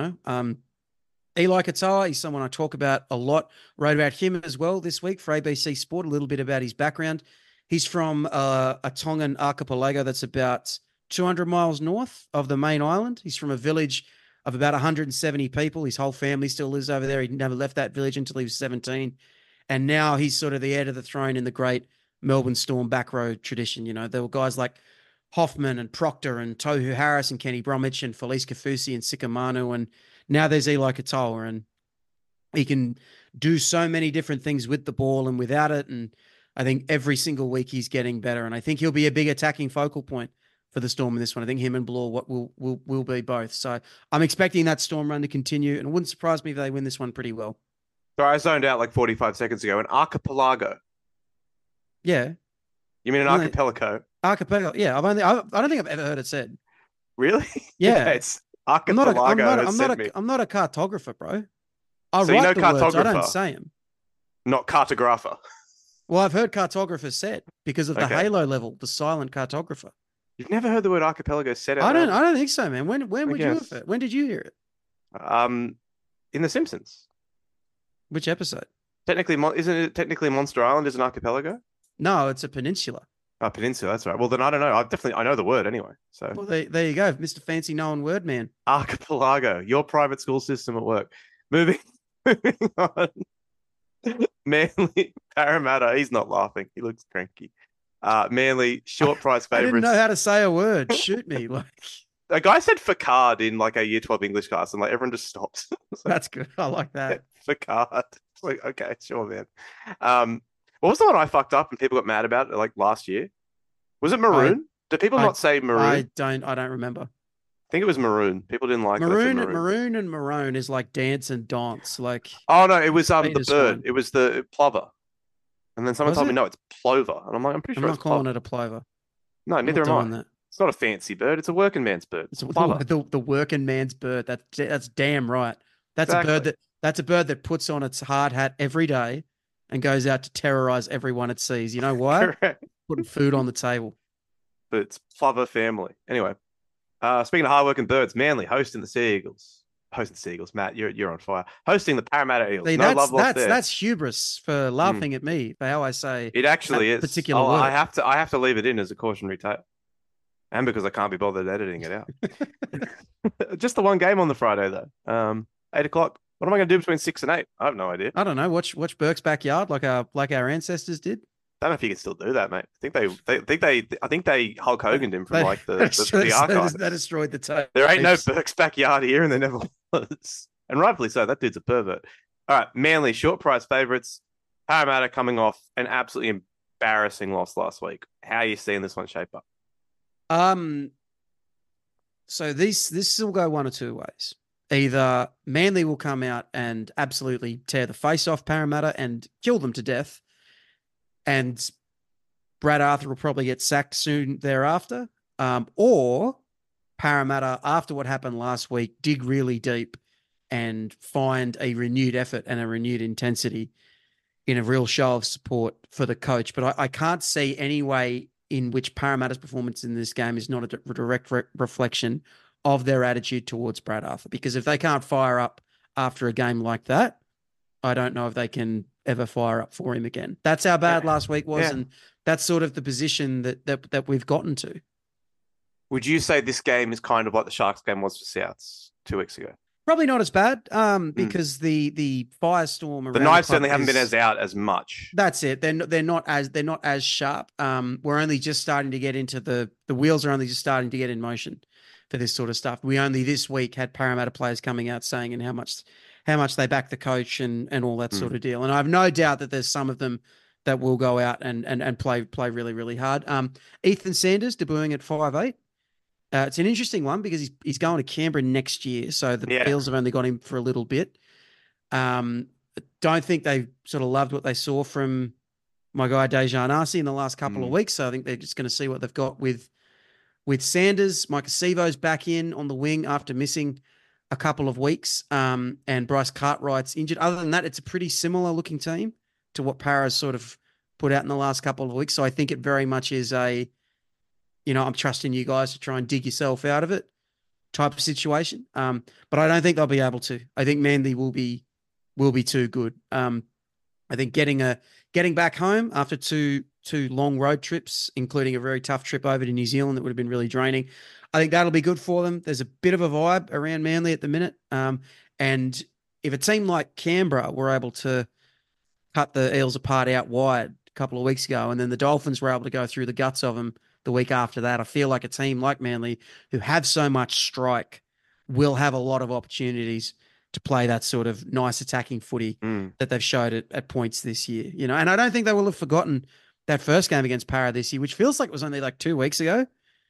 D: Eli Katoa, he's someone I talk about a lot. Wrote about him as well this week for ABC Sport, a little bit about his background. He's from a Tongan archipelago that's about 200 miles north of the main island. He's from a village of about 170 people. His whole family still lives over there. He never left that village until he was 17. And now he's sort of the heir to the throne in the great Melbourne Storm back row tradition. There were guys like Hoffman and Proctor and Tohu Harris and Kenny Bromwich and Felice Kafusi and Sikamanu, and now there's Eli Katoa, and he can do so many different things with the ball and without it. And I think every single week he's getting better. And I think he'll be a big attacking focal point for the Storm in this one. I think him and Blore will be both. So I'm expecting that Storm run to continue, and it wouldn't surprise me if they win this one pretty well.
C: Sorry, I zoned out 45 seconds ago. An archipelago.
D: Yeah.
C: You mean an archipelago?
D: Archipelago. Yeah. I don't think I've ever heard it said.
C: Really?
D: Yeah.
C: It's archipelago.
D: I'm not a cartographer, bro. I write the words. I don't say them.
C: Not cartographer.
D: Well, I've heard cartographer said because of the
C: Okay.
D: Halo level, the silent cartographer.
C: You've never heard the word archipelago said out
D: I
C: loud?
D: don't think so, man. When would you
C: guess.
D: have it? When did you hear it?
C: In The Simpsons.
D: Which episode?
C: Technically, isn't it technically Monster Island is an archipelago?
D: No, it's a peninsula.
C: Oh, peninsula. That's right. Well, then I don't know. I know the word anyway. So
D: Well, there you go, Mr. Fancy Known Word Man.
C: archipelago. Your private school system at work. Moving on. Manly Parramatta. He's not laughing. He looks cranky. Manly short price
D: I
C: favorites.
D: didn't know how to say a word. Shoot me. Like
C: A guy said facade in like a year 12 English class, and like everyone just stops.
D: that's good. I like that.
C: Facade. It's like, okay, sure, man. What was the one I fucked up and people got mad about like last year? Was it maroon? Did people not say maroon?
D: I don't remember.
C: I think it was maroon. People didn't like
D: maroon and maroon is like dance and dance. Like
C: oh no, it was the
D: Peter's
C: bird.
D: fine.
C: It was the plover. And then someone
D: Was
C: told
D: it?
C: me no, it's plover. And I'm like, I'm pretty sure
D: I'm
C: it's
D: not calling
C: plover.
D: it a plover.
C: No,
D: I'm
C: neither
D: not
C: am I.
D: doing that.
C: It's not a fancy bird. It's a working man's bird.
D: It's
C: Plover.
D: the working man's bird. That's damn right. That's
C: Exactly.
D: a bird that puts on its hard hat every day and goes out to terrorize everyone it sees. You know why?
C: Correct.
D: Putting food on the table.
C: But it's plover family. Anyway, speaking of hardworking birds, Manly hosting the Sea Eagles. Hosting the Sea Eagles, Matt, you're on fire. Hosting the Parramatta Eels.
D: See,
C: No love lost there.
D: that's hubris for laughing at me for how I say
C: It actually
D: that
C: is.
D: particular word.
C: I have to leave it in as a cautionary tale. And because I can't be bothered editing it out. Just the one game on the Friday though. 8:00. What am I going to do between 6 and 8? I have no idea.
D: I don't know. Watch Burke's Backyard like our ancestors did.
C: I don't know if you can still do that, mate. I think they Hulk Hogan'd him from like the archive.
D: That destroyed the tape.
C: There ain't no Burke's Backyard here, and there never was. And rightfully so. That dude's a pervert. All right, Manly short price favorites. Parramatta coming off an absolutely embarrassing loss last week. How are you seeing this one shape up?
D: So this will go one or two ways. Either Manly will come out and absolutely tear the face off Parramatta and kill them to death, and Brad Arthur will probably get sacked soon thereafter, or Parramatta, after what happened last week, dig really deep and find a renewed effort and a renewed intensity in a real show of support for the coach. But I can't see any way in which Parramatta's performance in this game is not a direct reflection of their attitude towards Brad Arthur. Because if they can't fire up after a game like that, I don't know if they can ever fire up for him again. That's how bad last week was, and that's sort of the position that we've gotten to.
C: Would you say this game is kind of like the Sharks game was for Souths 2 weeks ago?
D: Probably not as bad, because the firestorm around
C: the knives certainly haven't been as out as much.
D: That's it. They're not as sharp. We're only just starting to get into the wheels are only just starting to get in motion for this sort of stuff. We only this week had Parramatta players coming out saying and how much they back the coach and all that sort of deal. And I have no doubt that there's some of them that will go out and play really, really hard. Ethan Sanders debuting at 5'8". It's an interesting one because he's going to Canberra next year, so the Eels have only got him for a little bit. Don't think they sort of loved what they saw from my guy Dejan Arce in the last couple of weeks, so I think they're just going to see what they've got with Sanders. Mike Acevo's back in on the wing after missing a couple of weeks, and Bryce Cartwright's injured. Other than that, it's a pretty similar looking team to what Para's sort of put out in the last couple of weeks, so I think it very much is a I'm trusting you guys to try and dig yourself out of it type of situation. But I don't think they'll be able to. I think Manly will be too good. I think getting back home after two long road trips, including a very tough trip over to New Zealand that would have been really draining, I think that'll be good for them. There's a bit of a vibe around Manly at the minute. And if a team like Canberra were able to cut the Eels apart out wide a couple of weeks ago, and then the Dolphins were able to go through the guts of them the week after that, I feel like a team like Manly, who have so much strike, will have a lot of opportunities to play that sort of nice attacking footy that they've showed at points this year. And I don't think they will have forgotten that first game against Para this year, which feels like it was only like 2 weeks ago.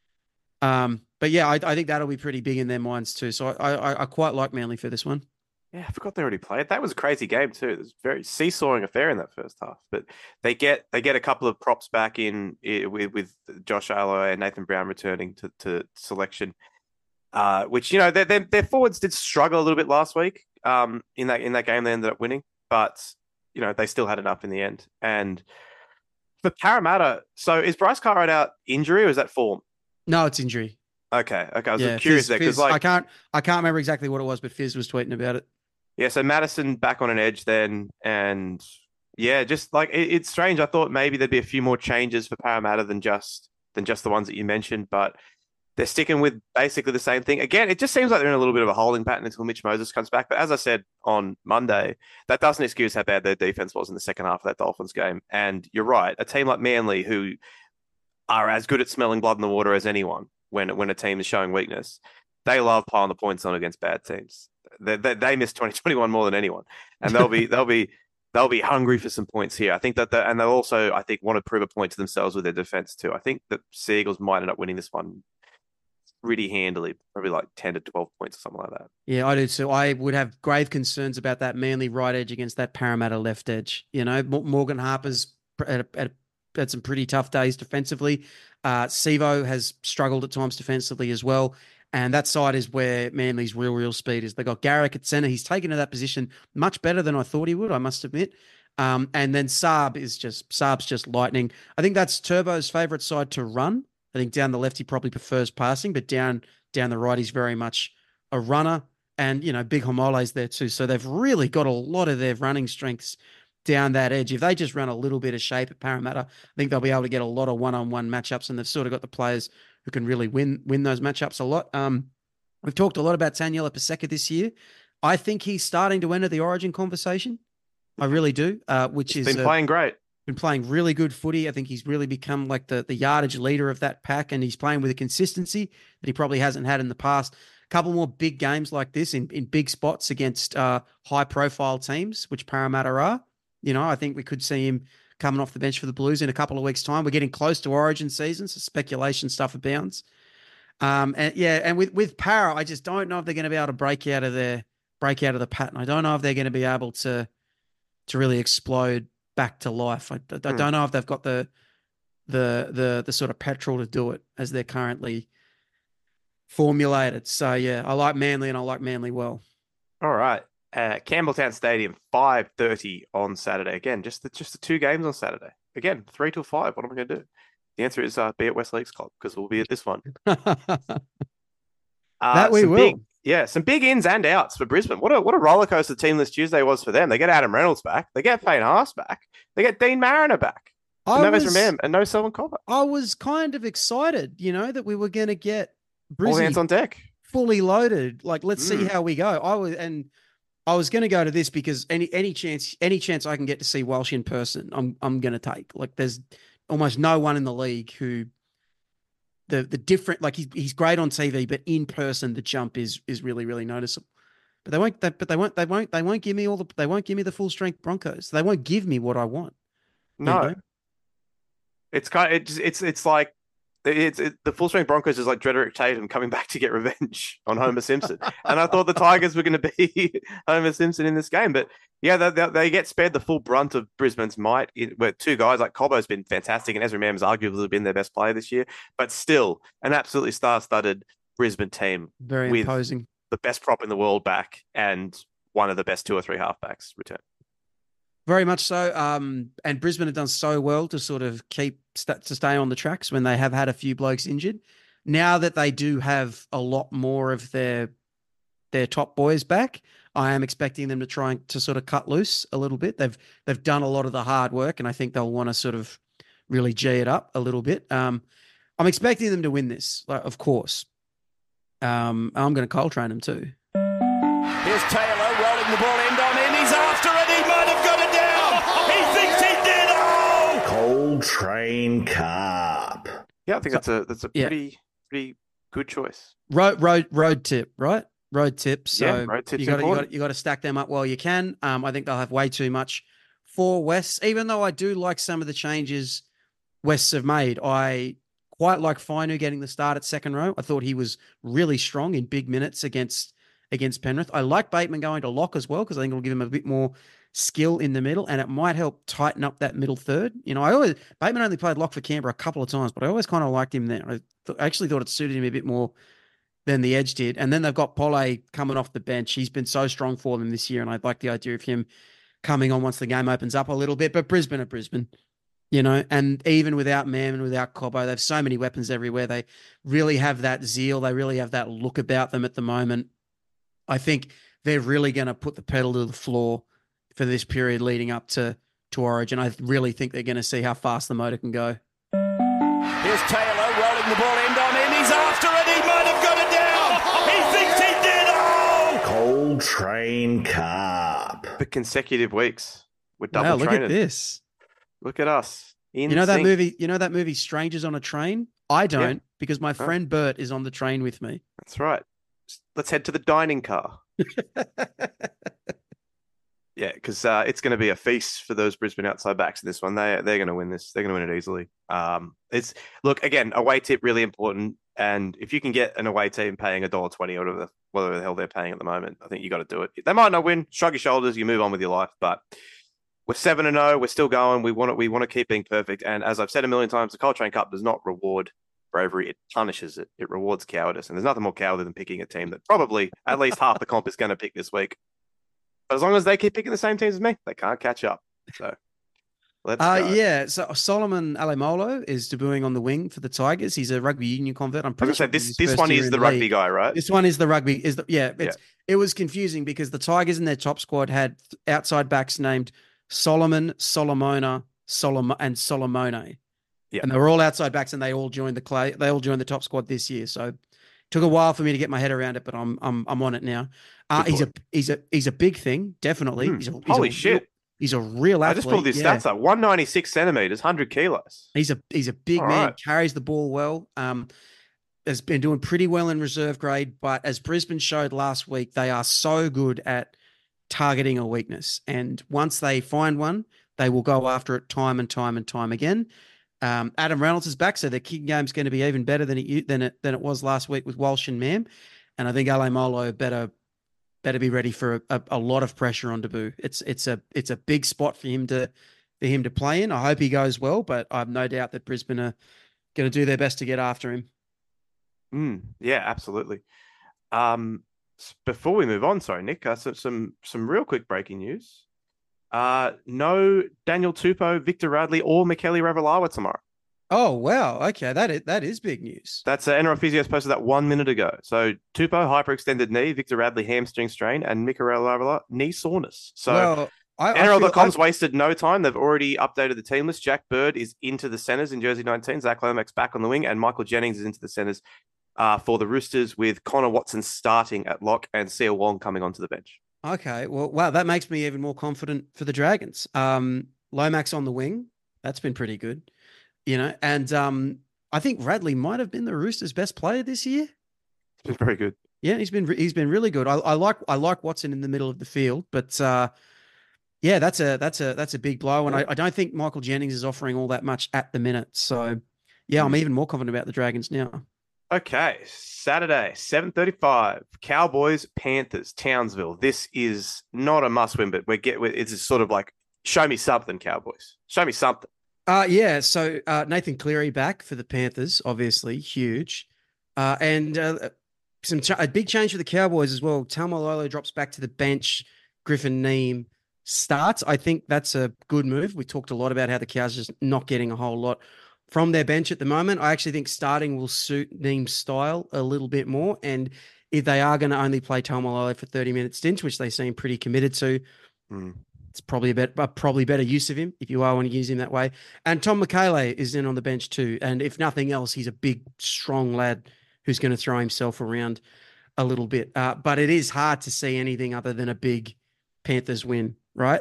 D: But yeah, I think that'll be pretty big in their minds too. So I quite like Manly for this one.
C: Yeah, I forgot they already played. That was a crazy game too. It was a very seesawing affair in that first half. But they get a couple of props back in with Josh Aloiai and Nathan Brown returning to selection, which their forwards did struggle a little bit last week. In that game they ended up winning, but they still had enough in the end. And for Parramatta, so is Bryce Cartwright out injury or is that form?
D: No, it's injury.
C: Okay. I was curious there because
D: I can't remember exactly what it was, but Fizz was tweeting about it.
C: Yeah, so Madison back on an edge then, and yeah, just like it's strange. I thought maybe there'd be a few more changes for Parramatta than just the ones that you mentioned, but they're sticking with basically the same thing. Again, it just seems like they're in a little bit of a holding pattern until Mitch Moses comes back. But as I said on Monday, that doesn't excuse how bad their defense was in the second half of that Dolphins game. And you're right, a team like Manly, who are as good at smelling blood in the water as anyone when a team is showing weakness, they love piling the points on against bad teams. They miss 2021 more than anyone, and they'll be hungry for some points here. I think and they'll also want to prove a point to themselves with their defense too. I think that Seagulls might end up winning this one pretty handily, probably like 10 to 12 points or something like that.
D: Yeah, I do. So I would have grave concerns about that Manly right edge against that Parramatta left edge. Morgan Harper's had some pretty tough days defensively. Sivo has struggled at times defensively as well. And that side is where Manly's real speed is. They got Garrick at centre. He's taken to that position much better than I thought he would, I must admit. And then Saab's just lightning. I think that's Turbo's favourite side to run. I think down the left he probably prefers passing, but down the right he's very much a runner. And, Big Homole's there too. So they've really got a lot of their running strengths down that edge. If they just run a little bit of shape at Parramatta, I think they'll be able to get a lot of one-on-one matchups, and they've sort of got the players who can really win those matchups a lot. We've talked a lot about Taniela Paseka this year. I think he's starting to enter the Origin conversation. I really do,
C: He's been playing great.
D: Been playing really good footy. I think he's really become like the yardage leader of that pack, and he's playing with a consistency that he probably hasn't had in the past. A couple more big games like this in big spots against high-profile teams, which Parramatta are. I think we could see him coming off the bench for the Blues in a couple of weeks' time. We're getting close to Origin season, so speculation stuff abounds. And with Para, I just don't know if they're going to be able to break out of the pattern. I don't know if they're going to be able to really explode back to life. I don't know if they've got the sort of petrol to do it as they're currently formulated. So yeah, I like Manly and I like Manly well.
C: All right. Campbelltown Stadium, 5:30 on Saturday. Again, just the 2 games on Saturday. Again, 3 till 5. What am I going to do? The answer is be at West Lakes Club because we'll be at this one.
D: That we will.
C: Some big ins and outs for Brisbane. What a roller coaster team this Tuesday was for them. They get Adam Reynolds back. They get Payne Haas back. They get Dean Mariner back. And no Selwyn Cobber.
D: I was kind of excited, that we were going to get Brizzy
C: all hands on deck,
D: fully loaded. Like, let's see how we go. I was going to go to this because any chance I can get to see Welsh in person, I'm going to take. Like, there's almost no one in the league who the different, like he's great on TV, but in person the jump is really, really noticeable. But they won't give me the full strength Broncos. They won't give me what I want.
C: No, it's like the full strength Broncos is like Drederick Tatum coming back to get revenge on Homer Simpson, and I thought the Tigers were going to be Homer Simpson in this game, but yeah, they get spared the full brunt of Brisbane's might. Where 2 guys like Cobbo's been fantastic, and Ezra Mam has arguably been their best player this year, but still an absolutely star-studded Brisbane team,
D: very
C: with
D: imposing,
C: the best prop in the world back, and one of the best 2 or 3 halfbacks return.
D: Very much so. And Brisbane have done so well to sort of to stay on the tracks when they have had a few blokes injured. Now that they do have a lot more of their top boys back, I am expecting them to try to sort of cut loose a little bit. They've done a lot of the hard work, and I think they'll want to sort of really G it up a little bit. I'm expecting them to win this, of course. I'm going to Coltrane them too.
E: Here's Taylor rolling the ball end on end. He's after it. He might have got it down. He thinks he did. Oh!
F: Coltrane Cup.
C: Yeah, I think that's a pretty good choice.
D: Road tip, right? Road tip. So
C: road tip's
D: you got to stack them up while you can. I think they'll have way too much for West, even though I do like some of the changes Wests have made. I quite like Fainu getting the start at second row. I thought he was really strong in big minutes against Penrith. I like Bateman going to lock as well because I think it'll give him a bit more skill in the middle, and it might help tighten up that middle third. Bateman only played lock for Canberra a couple of times, but I always kind of liked him there. I actually thought it suited him a bit more than the edge did. And then they've got Pole coming off the bench. He's been so strong for them this year, and I like the idea of him coming on once the game opens up a little bit. But Brisbane are Brisbane, and even without Mam and without Cobbo, they have so many weapons everywhere. They really have that zeal. They really have that look about them at the moment. I think they're really going to put the pedal to the floor for this period leading up to Origin. I really think they're going to see how fast the motor can go.
E: Here's Taylor rolling the ball end on end. He's after it. He might have got it down. He thinks he did. Oh!
F: Coltrane Cup.
C: For consecutive weeks. We're double
D: Look
C: training.
D: at this.
C: Look at us.
D: That movie Strangers on a Train? I don't, because my friend Bert is on the train with me.
C: That's right. Let's head to the dining car. Yeah, because it's going to be a feast for those Brisbane outside backs in this one. They're going to win this. They're going to win it easily. Look again, away tip really important. And if you can get an away team paying $1.20 or whatever the hell they're paying at the moment, I think you got to do it. They might not win. Shrug your shoulders. You move on with your life. But we're 7-0. We're still going. We want to keep being perfect. And as I've said a million times, the Coltrane Cup does not reward bravery. It punishes it. It rewards cowardice. And there's nothing more cowardly than picking a team that probably at least half the comp is going to pick this week. But as long as they keep picking the same teams as me, they can't catch up. So let's go.
D: Yeah. So Solomon Alemolo is debuting on the wing for the Tigers. He's a rugby union convert. I'm pretty sure
C: this one is the rugby guy, right?
D: This one is the rugby. It was confusing because the Tigers in their top squad had outside backs named Solomon, Solomona, and Solomone. Yeah. And they were all outside backs, and they all joined the top squad this year. So took a while for me to get my head around it, but I'm on it now. He's a big thing, definitely.
C: Holy shit.
D: He's a real athlete.
C: I just pulled his stats up. 196 centimeters, 100 kilos.
D: He's a big man, carries the ball well. Has been doing pretty well in reserve grade, but as Brisbane showed last week, they are so good at targeting a weakness. And once they find one, they will go after it time and time and time again. Adam Reynolds is back, so their kicking game's going to be even better than it was last week with Walsh and Mam. And I think Alemolo better be ready for a lot of pressure on debut. It's a big spot for him to play in. I hope he goes well, but I have no doubt that Brisbane are going to do their best to get after him.
C: Yeah, absolutely. Before we move on, sorry, Nick, some real quick breaking news. No Daniel Tupou, Victor Radley, or Michele Ravalawa tomorrow.
D: Oh, wow. Okay, that is big news.
C: That's NRL Physios posted that 1 minute ago. So Tupou, hyperextended knee, Victor Radley, hamstring strain, and Michele Ravalawa, knee soreness. So NRL.com's wasted no time. They've already updated the team list. Jack Bird is into the centres in jersey 19. Zach Lomax back on the wing, and Michael Jennings is into the centres for the Roosters, with Connor Watson starting at lock and Sia Wong coming onto the bench.
D: Okay, well, wow, that makes me even more confident for the Dragons. Lomax on the wing, that's been pretty good, and I think Radley might have been the Roosters' best player this year.
C: He's been very good.
D: Yeah, he's been really good. I like Watson in the middle of the field, but yeah, that's a big blow, and I don't think Michael Jennings is offering all that much at the minute. So yeah, I'm even more confident about the Dragons now.
C: Okay, Saturday, 7:35, Cowboys, Panthers, Townsville. This is not a must-win, but it's sort of like, show me something, Cowboys. Show me something.
D: Yeah, so Nathan Cleary back for the Panthers, obviously, huge. And a big change for the Cowboys as well. Taumalolo drops back to the bench. Griffin Neame starts. I think that's a good move. We talked a lot about how the Cows are just not getting a whole lot from their bench at the moment. I actually think starting will suit Neame's style a little bit more. And if they are going to only play Taumalolo for 30-minute stints, which they seem pretty committed to, it's probably a better use of him if you are want to use him that way. And Tom Michele is in on the bench too. And if nothing else, he's a big, strong lad who's going to throw himself around a little bit. But it is hard to see anything other than a big Panthers win, right?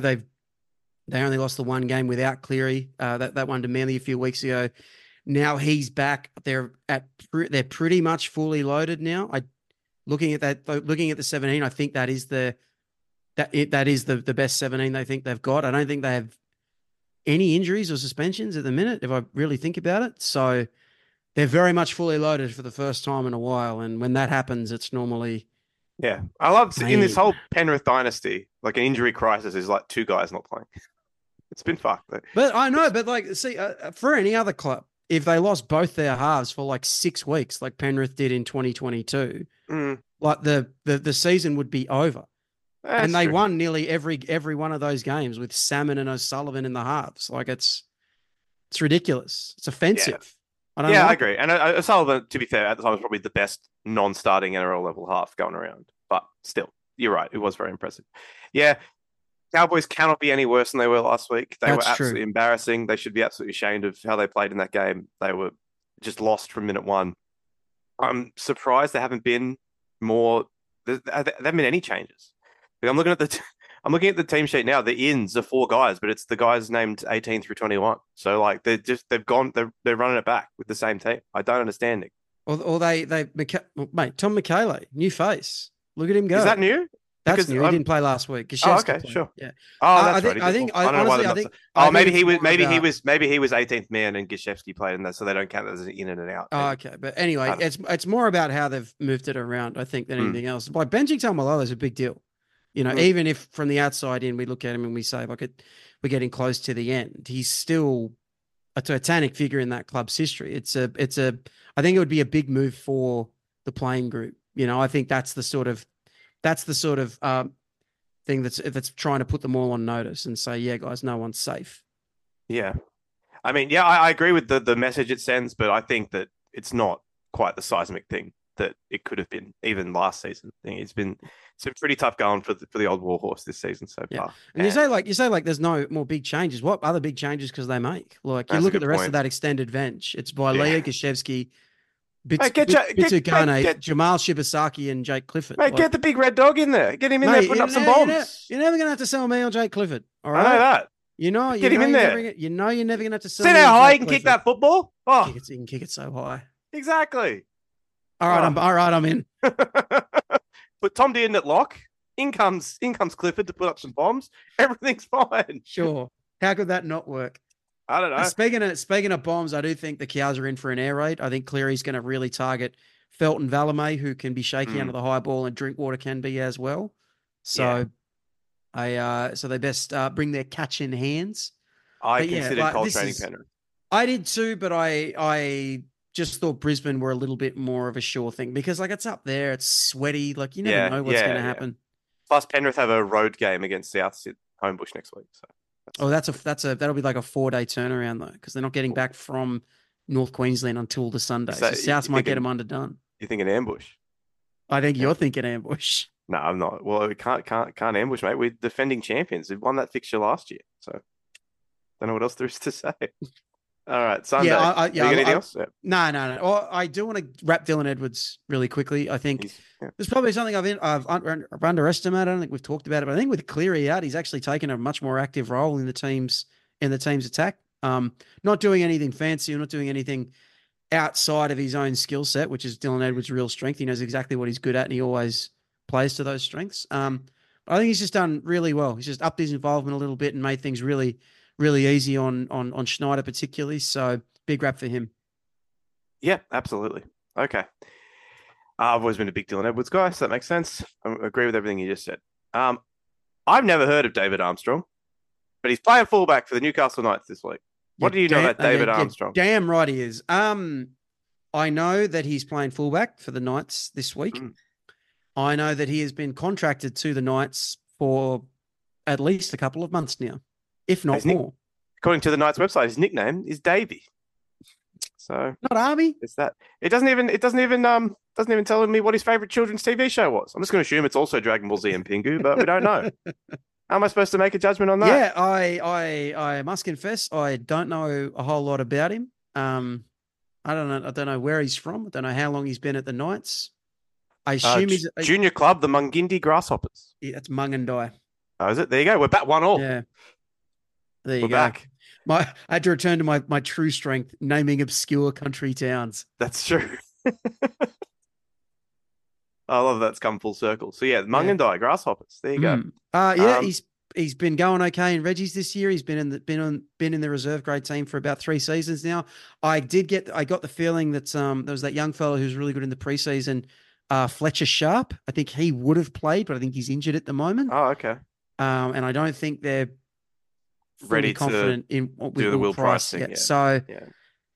D: They only lost the one game without Cleary, that one to Manly a few weeks ago. Now he's back. They're pretty much fully loaded now. Looking at the 17, I think that is the best 17 they think they've got. I don't think they have any injuries or suspensions at the minute, if I really think about it. So they're very much fully loaded for the first time in a while. And when that happens, it's normally...
C: Yeah. I love in this whole Penrith dynasty, like an injury crisis is like two guys not playing. It's been fucked.
D: But I know, for any other club, if they lost both their halves for like 6 weeks, like Penrith did in 2022, like the season would be over. And they won nearly every one of those games with Salmon and O'Sullivan in the halves. Like it's ridiculous. It's offensive.
C: I agree. And O'Sullivan, to be fair, at the time was probably the best non-starting NRL level half going around. But still, you're right. It was very impressive. Yeah, Cowboys cannot be any worse than they were last week. They were absolutely embarrassing. They should be absolutely ashamed of how they played in that game. They were just lost from minute one. I'm surprised there haven't been more. There haven't been any changes. I'm looking at the team sheet now. The ins are 4 guys, but it's the guys named 18 through 21. So like they're running it back with the same team. I don't understand it.
D: Or mate, Tom McKaylee, new face. Look at him go.
C: Is that new?
D: That's new. He didn't play last week.
C: Okay, sure.
D: Yeah.
C: Oh, that's
D: I think.
C: Maybe he was 18th man and Gashevsky played in that, so they don't count that as an in and an out.
D: Oh, okay. But anyway, it's more about how they've moved it around, I think, than anything else. Like benching Tamalolo is a big deal. You know, even if from the outside in we look at him and we say, like, we're getting close to the end, he's still a titanic figure in that club's history. I think it would be a big move for the playing group. You know, I think that's the sort of thing that's trying to put them all on notice and say, yeah, guys, no one's safe.
C: Yeah. I mean, yeah, I agree with the message it sends, but I think that it's not quite the seismic thing that it could have been even last season. I think it's been pretty tough going for the old Warhorse this season so far.
D: And you say like there's no more big changes. What other big changes because they make? Like you look at the rest of that extended bench. It's by Leah Gashevsky, Bitsu Garnett, Jamal Shibasaki, and Jake Clifford.
C: Mate, get the big red dog in there. Get him in there putting up some bombs.
D: You're never going to have to sell me on Jake Clifford. All right?
C: I know that.
D: Get him in there. You're never going to have to sell me.
C: See how high he can kick that football? Oh,
D: he can kick it so high.
C: Exactly.
D: All right, I'm in.
C: Put Tom Dearden at lock. In comes Clifford to put up some bombs. Everything's fine.
D: Sure. How could that not work?
C: I don't know.
D: Speaking of bombs, I do think the Cows are in for an air raid. I think Cleary's going to really target Felton Valame, who can be shaky under the high ball, and Drinkwater can be as well. So, so they best bring their catch in hands.
C: I considered Coltrane Penrith.
D: I did too, but I just thought Brisbane were a little bit more of a sure thing because like it's up there, it's sweaty, like you never know what's going to happen.
C: Plus, Penrith have a road game against South Homebush next week. So
D: that'll be like a 4-day turnaround though, because they're not getting back from North Queensland until the Sunday. So South might get them underdone.
C: You think an ambush?
D: I think you're thinking ambush.
C: No, I'm not. Well, we can't ambush, mate. We're defending champions. We won that fixture last year, so don't know what else there is to say. All right, Sunday. Anything else? Yeah.
D: No. Oh, I do want to wrap Dylan Edwards really quickly. I think there's probably something I've underestimated. I don't think we've talked about it, but I think with Cleary out, he's actually taken a much more active role in the team's attack. Not doing anything fancy or not doing anything outside of his own skill set, which is Dylan Edwards' real strength. He knows exactly what he's good at, and he always plays to those strengths. I think he's just done really well. He's just upped his involvement a little bit and made things really easy on Schneider particularly. So big rap for him.
C: Yeah, absolutely. Okay. I've always been a big Dylan Edwards guy, so that makes sense. I agree with everything you just said. I've never heard of David Armstrong, but he's playing fullback for the Newcastle Knights this week. What do you know about David Armstrong?
D: Damn right he is. I know that he's playing fullback for the Knights this week. I know that he has been contracted to the Knights for at least a couple of months now, if not more.
C: According to the Knights website, his nickname is Davey. So
D: not Army.
C: It's that. It doesn't even tell me what his favorite children's TV show was. I'm just going to assume it's also Dragon Ball Z and Pingu, but we don't know. How am I supposed to make a judgment on that?
D: Yeah, I must confess I don't know a whole lot about him. I don't know where he's from. I don't know how long he's been at the Knights. I assume he's
C: junior club, the Mungindi Grasshoppers.
D: Yeah, that's Mungindi.
C: Oh, is it? There you go. We're back 1-1.
D: Yeah. There you go. Back. I had to return to my true strength, naming obscure country towns.
C: That's true. I love that's come full circle. So yeah, Mungindi Grasshoppers. There you go.
D: He's been going okay in Reggie's this year. He's been in the reserve grade team for about 3 seasons now. I got the feeling that there was that young fellow who's really good in the preseason, Fletcher Sharp. I think he would have played, but I think he's injured at the moment.
C: Oh, okay.
D: And I don't think they're
C: ready
D: confident
C: to
D: in
C: do the Will Price thing.
D: Yet. Yeah. So,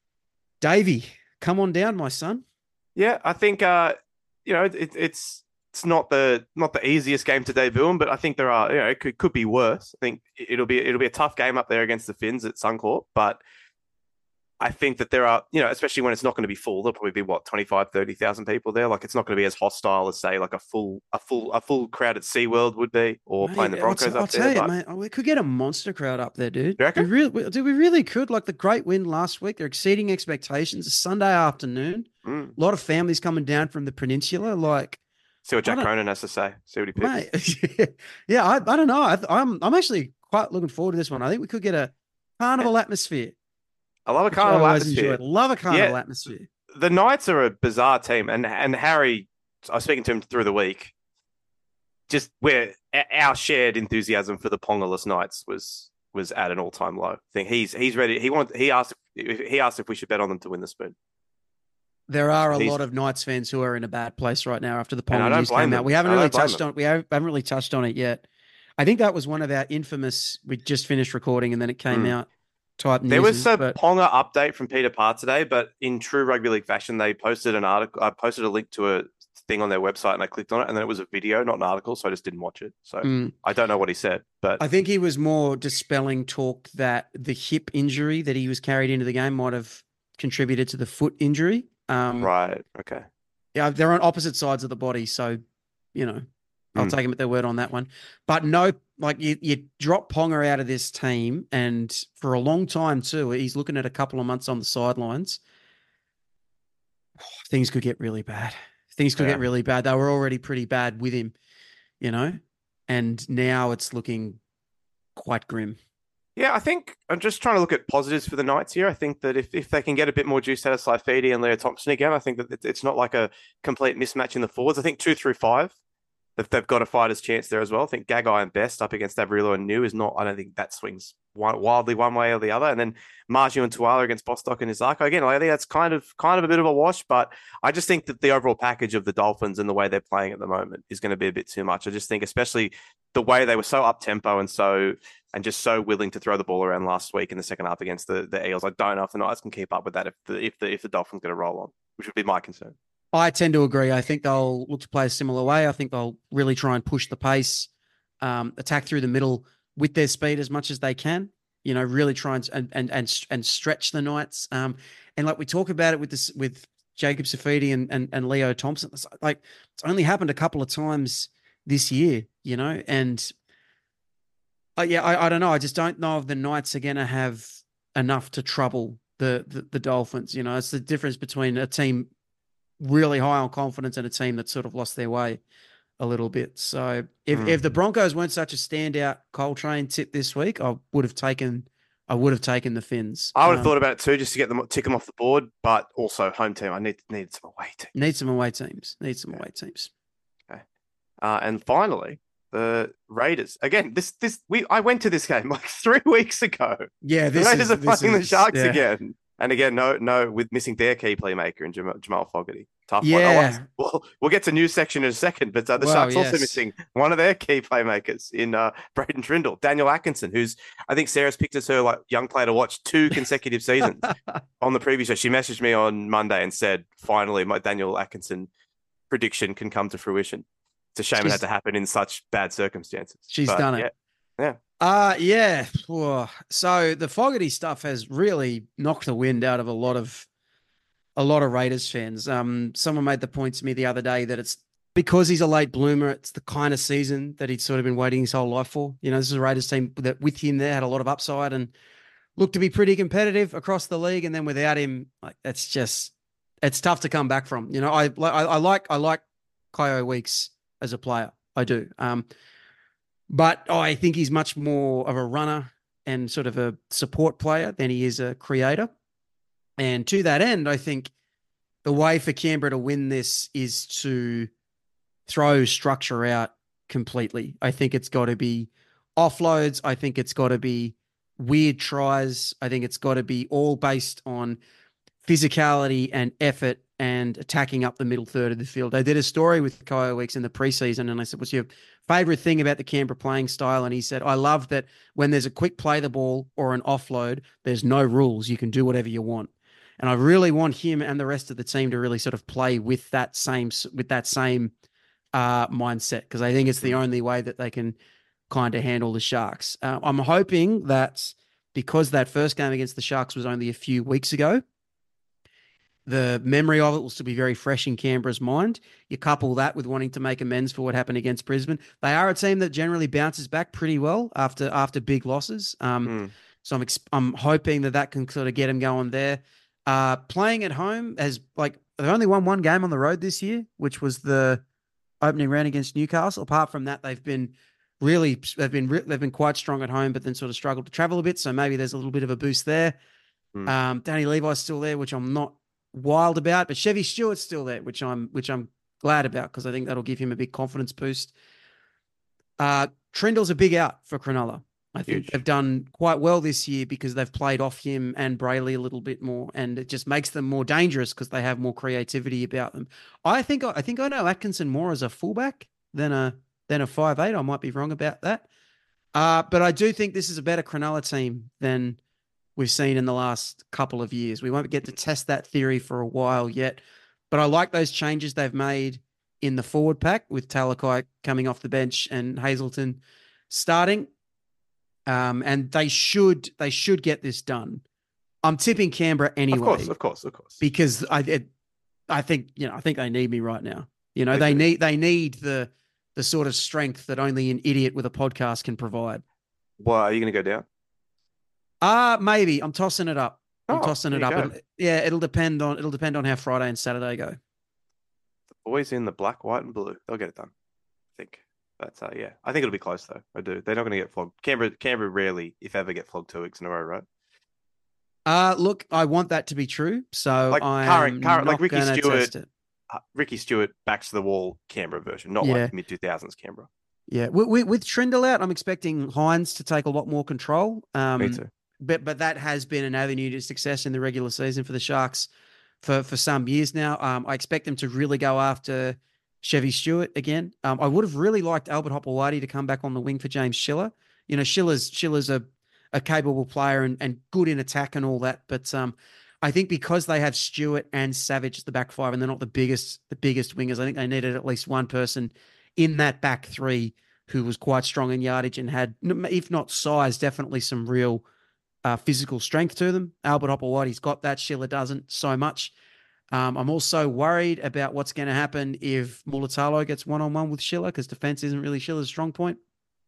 D: Davey, come on down, my son.
C: Yeah, I think it's it's not the easiest game to debut in, but I think there are, it could be worse. I think it'll be a tough game up there against the Finns at Suncorp, but I think that there are, especially when it's not going to be full, there'll probably be 25, 30,000 people there. Like it's not going to be as hostile as say like a full crowd at SeaWorld would be, or playing the Broncos
D: I'll
C: up there.
D: I'll tell you, mate, we could get a monster crowd up there, dude.
C: You reckon?
D: We really could. Like the great win last week, they're exceeding expectations. A Sunday afternoon, a lot of families coming down from the peninsula. Like,
C: see what Jack Cronin has to say. See what he picks.
D: Mate, yeah, I don't know. I'm actually quite looking forward to this one. I think we could get a carnival atmosphere.
C: I love a carnival atmosphere.
D: Love a carnival atmosphere.
C: The Knights are a bizarre team, and Harry, I was speaking to him through the week. Just where our shared enthusiasm for the Pongaless Knights was at an all-time low. I think he's ready. He asked if we should bet on them to win the Spoon.
D: There are a lot of Knights fans who are in a bad place right now after the Ponga news came out. We haven't really touched on it yet. I think that was one of our infamous. We just finished recording and then it came out.
C: There was a Ponga update from Peter Parr today, but in true rugby league fashion, they posted an article. I posted a link to a thing on their website and I clicked on it, and then it was a video, not an article, so I just didn't watch it. So I don't know what he said, but
D: I think he was more dispelling talk that the hip injury that he was carried into the game might have contributed to the foot injury.
C: Right. Okay.
D: Yeah, they're on opposite sides of the body, so I'll take him at their word on that one. But no, like you drop Ponga out of this team, and for a long time too, he's looking at a couple of months on the sidelines. Things could get really bad. Get really bad. They were already pretty bad with him, and now it's looking quite grim.
C: Yeah, I think I'm just trying to look at positives for the Knights here. I think that if they can get a bit more juice out of Saifidi and Leo Thompson again, I think that it's not like a complete mismatch in the forwards. I think 2 through 5, they've got a fighter's chance there as well. I think Gagai and Best up against Averillo and New is not, I don't think that swings wildly one way or the other. And then Marju and Tuala against Bostock and Isako. Again, I think that's kind of a bit of a wash, but I just think that the overall package of the Dolphins and the way they're playing at the moment is going to be a bit too much. I just think especially the way they were so up-tempo and just so willing to throw the ball around last week in the second half against the Eels. I don't know if the Knights can keep up with that if the Dolphins going to roll on, which would be my concern.
D: I tend to agree. I think they'll look to play a similar way. I think they'll really try and push the pace, attack through the middle with their speed as much as they can. Really try and stretch the Knights. And like we talk about it with Jacob Saifidi and Leo Thompson. It's only happened a couple of times this year, and I don't know. I just don't know if the Knights are going to have enough to trouble the Dolphins. It's the difference between a team really high on confidence and a team that sort of lost their way a little bit. So if the Broncos weren't such a standout Coltrane tip this week, I would have taken the Finns.
C: I would have thought about it too, just to tick them off the board, but also home team. I need some away teams.
D: Need some away teams.
C: Okay. And finally, the Raiders. Again, I went to this game like 3 weeks ago.
D: Yeah,
C: the Raiders are playing the Sharks again. And again, no, with missing their key playmaker in Jamal Fogarty. Tough one. We'll get to news section in a second, but the Sharks also missing one of their key playmakers in Braden Trindle, Daniel Atkinson, who's, I think Sarah's picked as her young player to watch 2 consecutive seasons on the previous show. She messaged me on Monday and said, finally, my Daniel Atkinson prediction can come to fruition. It's a shame it had to happen in such bad circumstances.
D: She's done it.
C: Yeah.
D: Yeah. So the Fogarty stuff has really knocked the wind out of a lot of Raiders fans. Someone made the point to me the other day that it's because he's a late bloomer. It's the kind of season that he'd sort of been waiting his whole life for. This is a Raiders team that with him there had a lot of upside and looked to be pretty competitive across the league. And then without him, it's tough to come back from. I like Kyo Weeks as a player. I do. But I think he's much more of a runner and sort of a support player than he is a creator. And to that end, I think the way for Canberra to win this is to throw structure out completely. I think it's got to be offloads. I think it's got to be weird tries. I think it's got to be all based on physicality and effort and attacking up the middle third of the field. I did a story with Kyo Weeks in the preseason and I said, what's your favorite thing about the Canberra playing style? And he said, I love that when there's a quick play the ball or an offload, there's no rules. You can do whatever you want. And I really want him and the rest of the team to really sort of play with that same mindset, because I think it's the only way that they can kind of handle the Sharks. I'm hoping that because that first game against the Sharks was only a few weeks ago, the memory of it will still be very fresh in Canberra's mind. You couple that with wanting to make amends for what happened against Brisbane. They are a team that generally bounces back pretty well after big losses. So I'm hoping that can sort of get them going there. Playing at home they've only won one game on the road this year, which was the opening round against Newcastle. Apart from that, they've been quite strong at home, but then sort of struggled to travel a bit. So maybe there's a little bit of a boost there. Danny Levi's still there, which I'm not wild about, but Chevy Stewart's still there, which I'm glad about, because I think that'll give him a big confidence boost. Trindle's a big out for Cronulla. I think they've done quite well this year because they've played off him and Brayley a little bit more, and it just makes them more dangerous because they have more creativity about them. I think I know Atkinson more as a fullback than a 5'8". I might be wrong about that. But I do think this is a better Cronulla team than we've seen in the last couple of years. We won't get to test that theory for a while yet, but I like those changes they've made in the forward pack with Talakai coming off the bench and Hazelton starting. And they should get this done. I'm tipping Canberra anyway.
C: Of course.
D: Because I think they need me right now. They need the sort of strength that only an idiot with a podcast can provide.
C: Well, are you going to go down?
D: Maybe. I'm tossing it up.
C: Go.
D: It'll depend on how Friday and Saturday go.
C: The boys in the black, white, and blue. They'll get it done, I think. But I think it'll be close though. I do. They're not going to get flogged. Canberra rarely, if ever, get flogged 2 weeks in a row, right?
D: Look, I want that to be true. So
C: current, like Ricky Stewart backs to the wall Canberra version, not like mid 2000s Canberra.
D: Yeah, with Trindle out, I'm expecting Hines to take a lot more control.
C: Me too.
D: But that has been an avenue to success in the regular season for the Sharks for some years now. I expect them to really go after Chevy Stewart again. I would have really liked Albert Hopewadi to come back on the wing for James Schiller. Schiller's a capable player and good in attack and all that. But I think because they have Stewart and Savage as the back five, and they're not the biggest wingers, I think they needed at least one person in that back three who was quite strong in yardage and had, if not size, definitely some real physical strength to them. Albert Hopewadi's got that. Schiller doesn't so much. I'm also worried about what's going to happen if Mulatalo gets one-on-one with Schiller, because defense isn't really Schiller's strong point.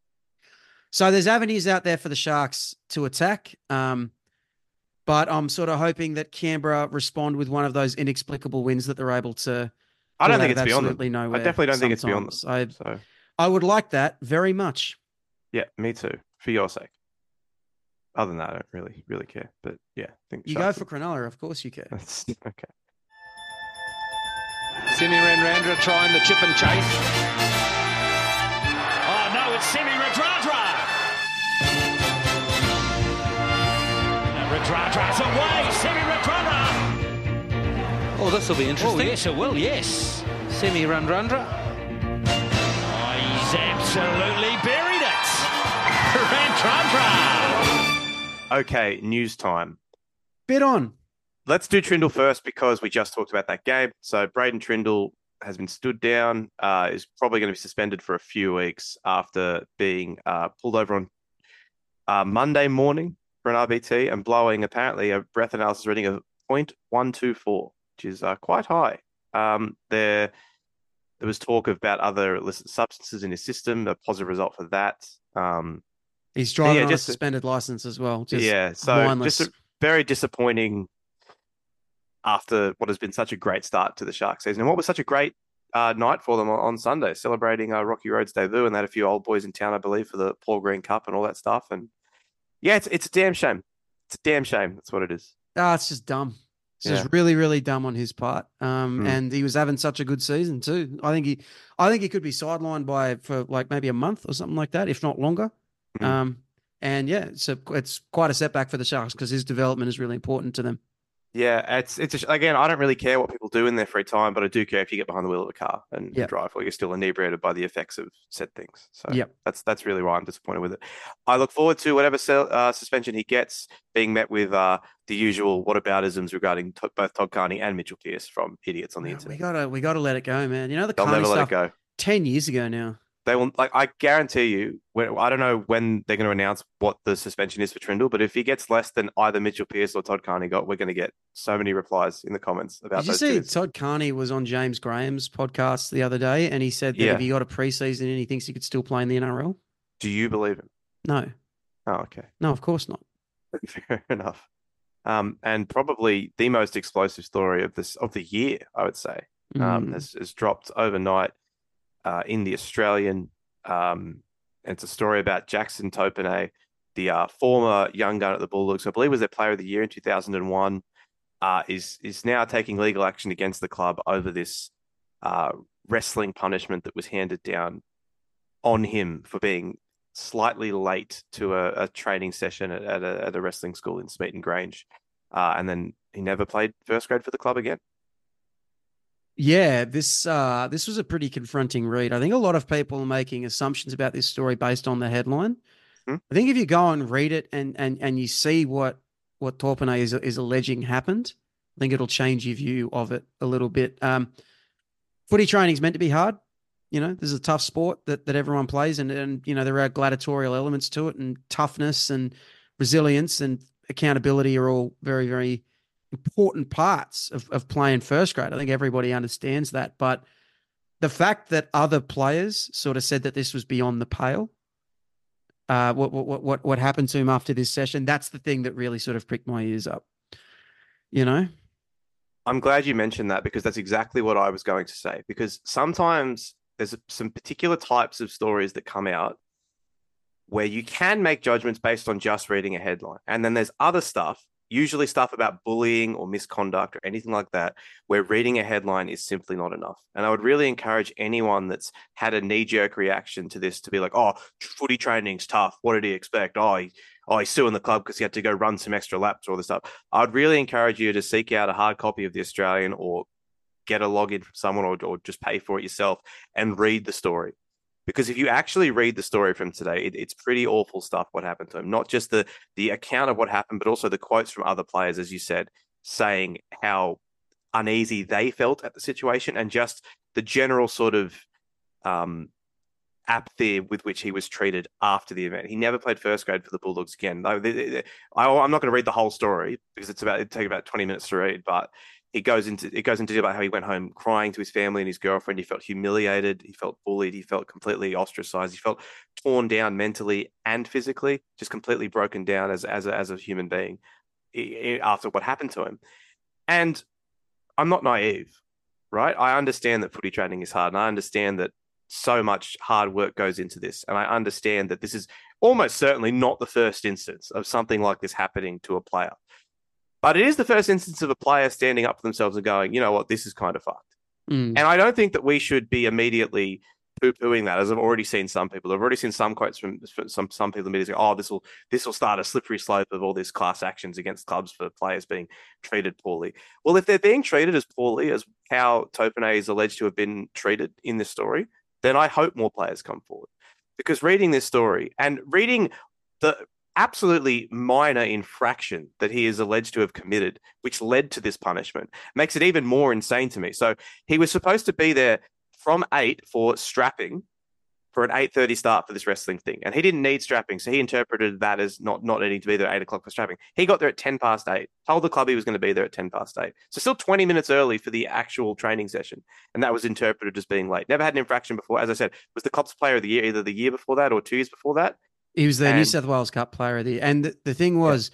D: So there's avenues out there for the Sharks to attack. But I'm sort of hoping that Canberra respond with one of those inexplicable wins that they're able to.
C: I don't think it's beyond them.
D: Nowhere
C: I definitely don't think it's beyond them.
D: I would like that very much.
C: Yeah, me too. For your sake. Other than that, I don't really care. But yeah, I think
D: you go for Cronulla, of course you care.
C: Okay.
E: Simi Radradra trying the chip and chase. Oh no, it's Simi Radradra. Radradra's away. Simi Radradra.
G: Oh, this will be interesting.
E: Oh yes, it will. Yes.
G: Simi Radradra.
E: Oh, he's absolutely buried it. Radradra.
C: Okay, news time.
D: Bit on.
C: Let's do Trindle first because we just talked about that game. So Braden Trindle has been stood down, is probably going to be suspended for a few weeks after being pulled over on Monday morning for an RBT and blowing apparently a breath analysis reading of 0.124, which is quite high. There was talk about other illicit substances in his system, a positive result for that.
D: He's driving on a suspended license as well. Just mindless.
C: Just a very disappointing after what has been such a great start to the Sharks season. And what was such a great night for them on Sunday, celebrating Rocky Road's debut, and they had a few old boys in town, I believe, for the Paul Green Cup and all that stuff. And yeah, it's a damn shame. It's a damn shame. That's what it is.
D: It's just dumb. It's just really, really dumb on his part. And he was having such a good season too. I think he could be sidelined for like maybe a month or something like that, if not longer. And yeah, it's quite a setback for the Sharks because his development is really important to them.
C: Yeah, again, I don't really care what people do in their free time, but I do care if you get behind the wheel of a car and drive, or you're still inebriated by the effects of said things. So that's really why I'm disappointed with it. I look forward to whatever suspension he gets being met with the usual whataboutisms regarding both Todd Carney and Mitchell Pearce from idiots on the internet.
D: We gotta let it go, man. You know the
C: They'll
D: Carney
C: never
D: stuff,
C: let it go.
D: 10 years ago now.
C: They will, like, I guarantee you, I don't know when they're going to announce what the suspension is for Trindle, but if he gets less than either Mitchell Pearce or Todd Carney got, we're going to get so many replies in the comments about
D: Did you
C: those
D: see
C: two.
D: Todd Carney was on James Graham's podcast the other day, and he said that if he got a preseason and he thinks he could still play in the NRL?
C: Do you believe him?
D: No.
C: Oh, okay.
D: No, of course not.
C: Fair enough. And probably the most explosive story of the year, I would say, has dropped overnight in the Australian. It's a story about Jackson Topine, the former young gun at the Bulldogs, I believe was their player of the year in 2001, is now taking legal action against the club over this wrestling punishment that was handed down on him for being slightly late to a training session at a wrestling school in Smeaton Grange. And then he never played first grade for the club again.
D: Yeah, this was a pretty confronting read. I think a lot of people are making assumptions about this story based on the headline. I think if you go and read it and you see what Topine is alleging happened, I think it'll change your view of it a little bit. Footy training is meant to be hard. You know, this is a tough sport that everyone plays, and you know, there are gladiatorial elements to it, and toughness and resilience and accountability are all very, very important parts of playing first grade. I think everybody understands that. But the fact that other players sort of said that this was beyond the pale, what happened to him after this session, that's the thing that really sort of pricked my ears up. You know?
C: I'm glad you mentioned that, because that's exactly what I was going to say. Because sometimes there's some particular types of stories that come out where you can make judgments based on just reading a headline. And then there's other stuff, usually stuff about bullying or misconduct or anything like that, where reading a headline is simply not enough. And I would really encourage anyone that's had a knee-jerk reaction to this to be like, oh, footy training's tough. What did he expect? He's suing the club because he had to go run some extra laps or all this stuff. I'd really encourage you to seek out a hard copy of The Australian, or get a login from someone, or just pay for it yourself and read the story. Because if you actually read the story from today, it's pretty awful stuff what happened to him. Not just the account of what happened, but also the quotes from other players, as you said, saying how uneasy they felt at the situation, and just the general sort of apathy with which he was treated after the event. He never played first grade for the Bulldogs again. I'm not going to read the whole story because it'd take about 20 minutes to read, but it goes into about how he went home crying to his family and his girlfriend. He felt humiliated. He felt bullied. He felt completely ostracized. He felt torn down mentally and physically, just completely broken down as a human being after what happened to him. And I'm not naive, right? I understand that footy training is hard, and I understand that so much hard work goes into this. And I understand that this is almost certainly not the first instance of something like this happening to a player. But it is the first instance of a player standing up for themselves and going, you know what, this is kind of fucked. And I don't think that we should be immediately poo-pooing that, as I've already seen some people. I've already seen some quotes from some people in the media say, oh, this will start a slippery slope of all these class actions against clubs for players being treated poorly. Well, if they're being treated as poorly as how Topine is alleged to have been treated in this story, then I hope more players come forward. Because reading this story and reading the absolutely minor infraction that he is alleged to have committed, which led to this punishment, makes it even more insane to me. So he was supposed to be there from 8 for strapping for an 8:30 start for this wrestling thing. And he didn't need strapping, so he interpreted that as not needing to be there at 8 o'clock for strapping. He got there at 8:10, told the club he was going to be there at 8:10. So still 20 minutes early for the actual training session. And that was interpreted as being late. Never had an infraction before. As I said, was the Cops Player of the Year either the year before that or 2 years before that.
D: He was the New South Wales Cup Player of the Year. And the thing was,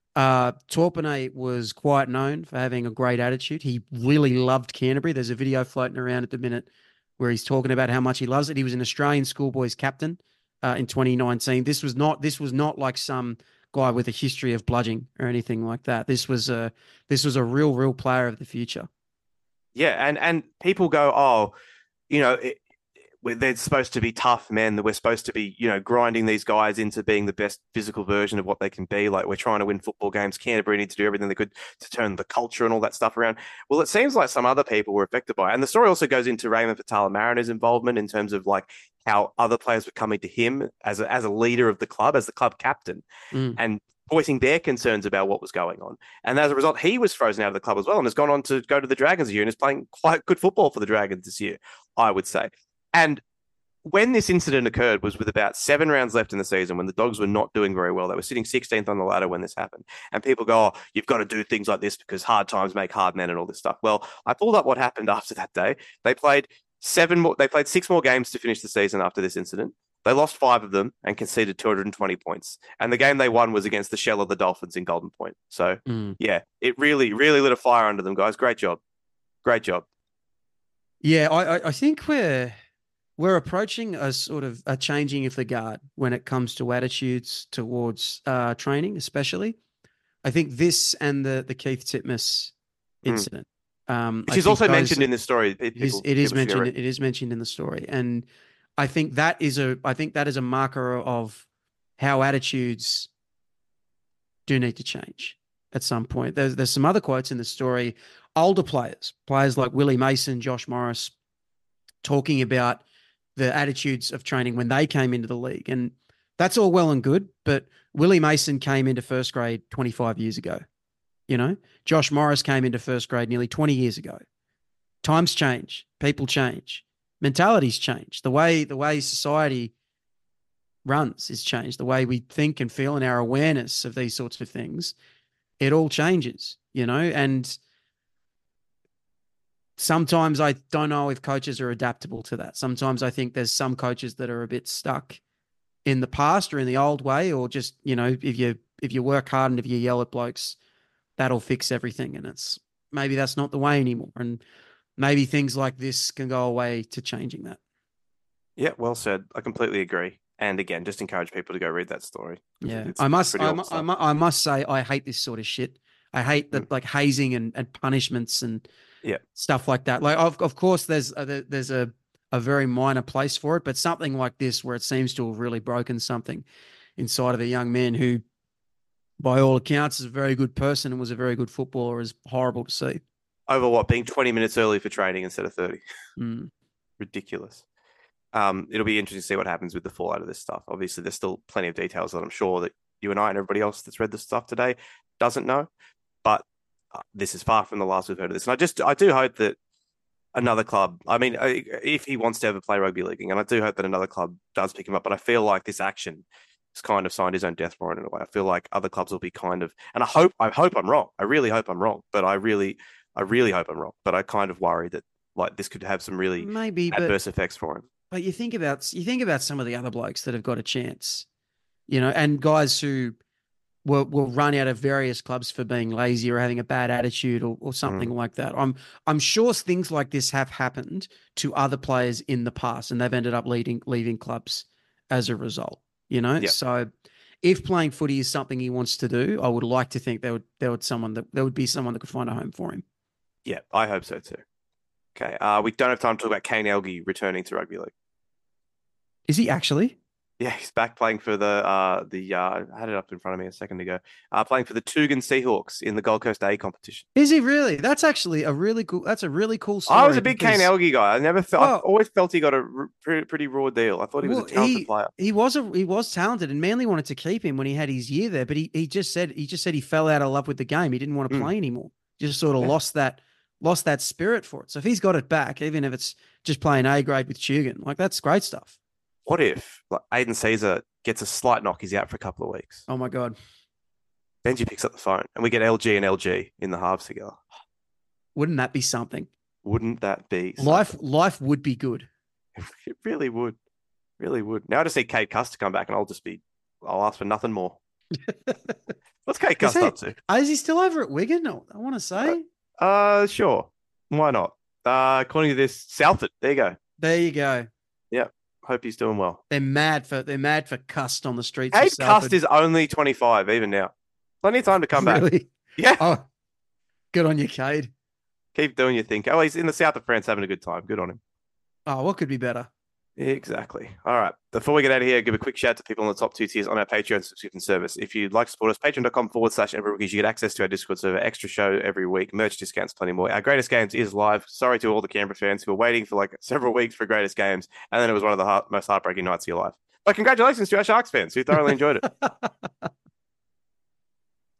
D: Topine was quite known for having a great attitude. He really loved Canterbury. There's a video floating around at the minute where he's talking about how much he loves it. He was an Australian schoolboys captain in 2019. This was not like some guy with a history of bludgeoning or anything like that. This was a real player of the future.
C: Yeah, and people go, oh, you know, they're supposed to be tough men, that we're supposed to be, you know, grinding these guys into being the best physical version of what they can be. Like, we're trying to win football games. Canterbury need to do everything they could to turn the culture and all that stuff around. Well, it seems like some other people were affected by it. And the story also goes into Raymond Fatala-Mariner's involvement in terms of like how other players were coming to him as a leader of the club, as the club captain, and voicing their concerns about what was going on. And as a result, he was frozen out of the club as well, and has gone on to go to the Dragons this year and is playing quite good football for the Dragons this year, I would say. And when this incident occurred was with about 7 rounds left in the season when the Dogs were not doing very well. They were sitting 16th on the ladder when this happened. And people go, oh, you've got to do things like this because hard times make hard men and all this stuff. Well, I pulled up what happened after that day. They played 6 more games to finish the season after this incident. They lost 5 of them and conceded 220 points. And the game they won was against the shell of the Dolphins in Golden Point. So, yeah, it really, really lit a fire under them, guys. Great job. Great job.
D: Yeah, I think we're approaching a sort of a changing of the guard when it comes to attitudes towards training, especially. I think this and the Keith Titmus incident,
C: which is also mentioned in this story.
D: It is mentioned in the story, and I think that is a marker of how attitudes do need to change at some point. There's some other quotes in the story. Older players like Willie Mason, Josh Morris, talking about the attitudes of training when they came into the league. And that's all well and good, but Willie Mason came into first grade 25 years ago. Josh Morris came into first grade nearly 20 years ago. Times change. People change. Mentalities change. The way society runs is changed. The way we think and feel and our awareness of these sorts of things, it all changes, and sometimes I don't know if coaches are adaptable to that. Sometimes I think there's some coaches that are a bit stuck in the past or in the old way, or just, if you work hard and if you yell at blokes, that'll fix everything. And maybe that's not the way anymore. And maybe things like this can go away to changing that.
C: Yeah, well said. I completely agree. And again, just encourage people to go read that story.
D: Yeah, I must say I hate this sort of shit. I hate the like hazing and punishments and stuff like that. Like, of course, there's a very minor place for it, but something like this where it seems to have really broken something inside of a young man who, by all accounts, is a very good person and was a very good footballer is horrible to see.
C: Over being 20 minutes early for training instead of 30. Ridiculous. It'll be interesting to see what happens with the fallout of this stuff. Obviously, there's still plenty of details that I'm sure that you and I and everybody else that's read this stuff today doesn't know. But this is far from the last we've heard of this. And I do hope that another club, if he wants to ever play rugby league, and I do hope that another club does pick him up, but I feel like this action has kind of signed his own death warrant in a way. I feel like other clubs will be kind of, and I hope I'm wrong. I really hope I'm wrong, but I really hope I'm wrong. But I kind of worry that like this could have some really adverse effects for him.
D: But you think about some of the other blokes that have got a chance, and guys who will run out of various clubs for being lazy or having a bad attitude or something like that. I'm sure things like this have happened to other players in the past, and they've ended up leaving clubs as a result. So if playing footy is something he wants to do, I would like to think there would be someone that could find a home for him.
C: Yeah, I hope so too. Okay, we don't have time to talk about Kane Elgey returning to rugby league.
D: Is he actually?
C: Yeah, he's back playing for I had it up in front of me a second ago. Playing for the Tugun Seahawks in the Gold Coast A competition.
D: Is he really? That's actually a really cool story.
C: I was a big Kane Elgey guy. I always felt he got a pretty raw deal. I thought he was a talented player.
D: He was talented, and Manly wanted to keep him when he had his year there, but he just said he fell out of love with the game. He didn't want to play anymore. Just sort of lost that spirit for it. So if he's got it back, even if it's just playing A grade with Tugun, like that's great stuff.
C: What if Aiden Caesar gets a slight knock? He's out for a couple of weeks.
D: Oh my God.
C: Benji picks up the phone and we get LG and LG in the halves together.
D: Wouldn't that be something?
C: Wouldn't that be something?
D: Life would be good.
C: It really would. Really would. Now I just need Kate Cuss to come back and I'll ask for nothing more. What's Kate Cuss up to?
D: Is he still over at Wigan? I want to say.
C: Sure. Why not? According to this, Salford. There you go.
D: There you go.
C: Yeah. Hope he's doing well.
D: They're mad for Cust on the streets.
C: Kate Cust is only 25 even now. Plenty of time to come back. Yeah.
D: Oh, good on you, Cade.
C: Keep doing your thing. Oh, he's in the south of France having a good time. Good on him.
D: Oh, what could be better?
C: Exactly. All right. Before we get out of here, give a quick shout out to people on the top 2 tiers on our Patreon subscription service. If you'd like to support us, patreon.com/everrookies. You get access to our Discord server, extra show every week, merch discounts, plenty more. Our Greatest Games is live. Sorry to all the Canberra fans who were waiting for like several weeks for Greatest Games, and then it was one of the most heartbreaking nights of your life. But congratulations to our Sharks fans who thoroughly enjoyed it.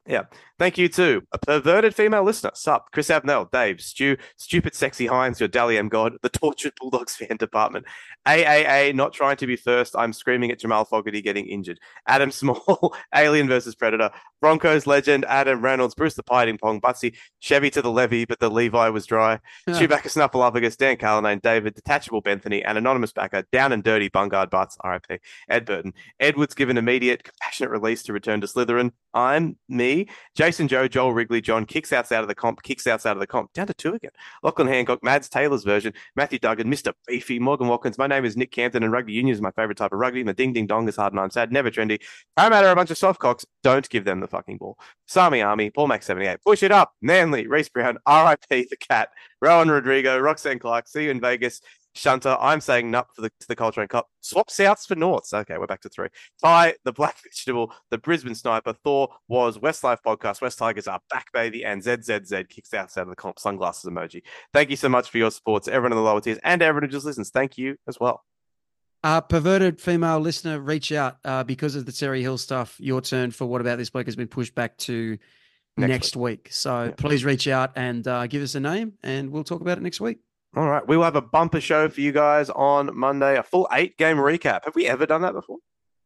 C: Yeah. Thank you to a perverted female listener. Sup, Chris Abnell, Dave, Stu, Stupid Sexy Hines, your Dally M God, the Tortured Bulldogs fan department, AAA, not trying to be first, I'm screaming at Jamal Fogarty getting injured, Adam Small, Alien versus Predator, Broncos legend, Adam Reynolds, Bruce the Pie Pong, Butsy, Chevy to the levee, but the Levi was dry, Chewbacca Snuffleupagus, Dan Callanan, David, Detachable Benthany, and anonymous backer, Down and Dirty, Bungard Butts, RIP, Ed Burton, Edwards given immediate, compassionate release to return to Slytherin, I'm me, Jason Joe, Joel Wrigley, John, kicks outs out of the comp, down to 2 again. Lachlan Hancock, Mads Taylor's version, Matthew Duggan, Mr. Beefy, Morgan Watkins. My name is Nick Campton, and rugby union is my favorite type of rugby. And the ding ding dong is hard and I'm sad, never trendy. Parramatta are a bunch of soft cocks. Don't give them the fucking ball. Sami Army, Paul Mac 78, push it up. Manly, Reece Brown, RIP the cat, Rowan Rodrigo, Roxanne Clark. See you in Vegas. Shunter, I'm saying nup for the Coltrane Cup. Swap Souths for Norths. Okay, we're back to 3. Ty, the Black Vegetable, the Brisbane Sniper, Thor was Westlife Podcast, West Tigers are back, baby, and ZZZ kicks out of the comp, sunglasses emoji. Thank you so much for your support to everyone in the lower tiers and everyone who just listens. Thank you as well.
D: Perverted female listener, reach out because of the Terry Hill stuff. Your turn for What About This Bloke has been pushed back to next week. So please reach out and give us a name and we'll talk about it next week.
C: All right. We will have a bumper show for you guys on Monday, a full 8-game recap. Have we ever done that before?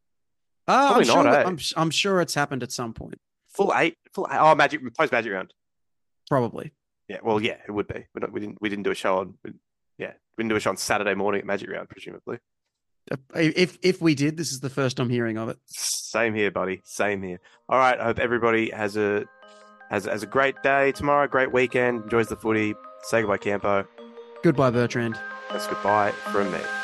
D: I'm sure it's happened at some point.
C: Full eight. Oh, post Magic Round.
D: Probably.
C: Yeah. Well, yeah, it would be. We didn't do a show on. Yeah, we didn't do a show on Saturday morning at Magic Round, presumably.
D: If we did, this is the first I'm hearing of it.
C: Same here, buddy. Same here. All right. I hope everybody has a great day tomorrow, great weekend, enjoys the footy. Say goodbye, Campo.
D: Goodbye, Bertrand.
C: That's goodbye from me.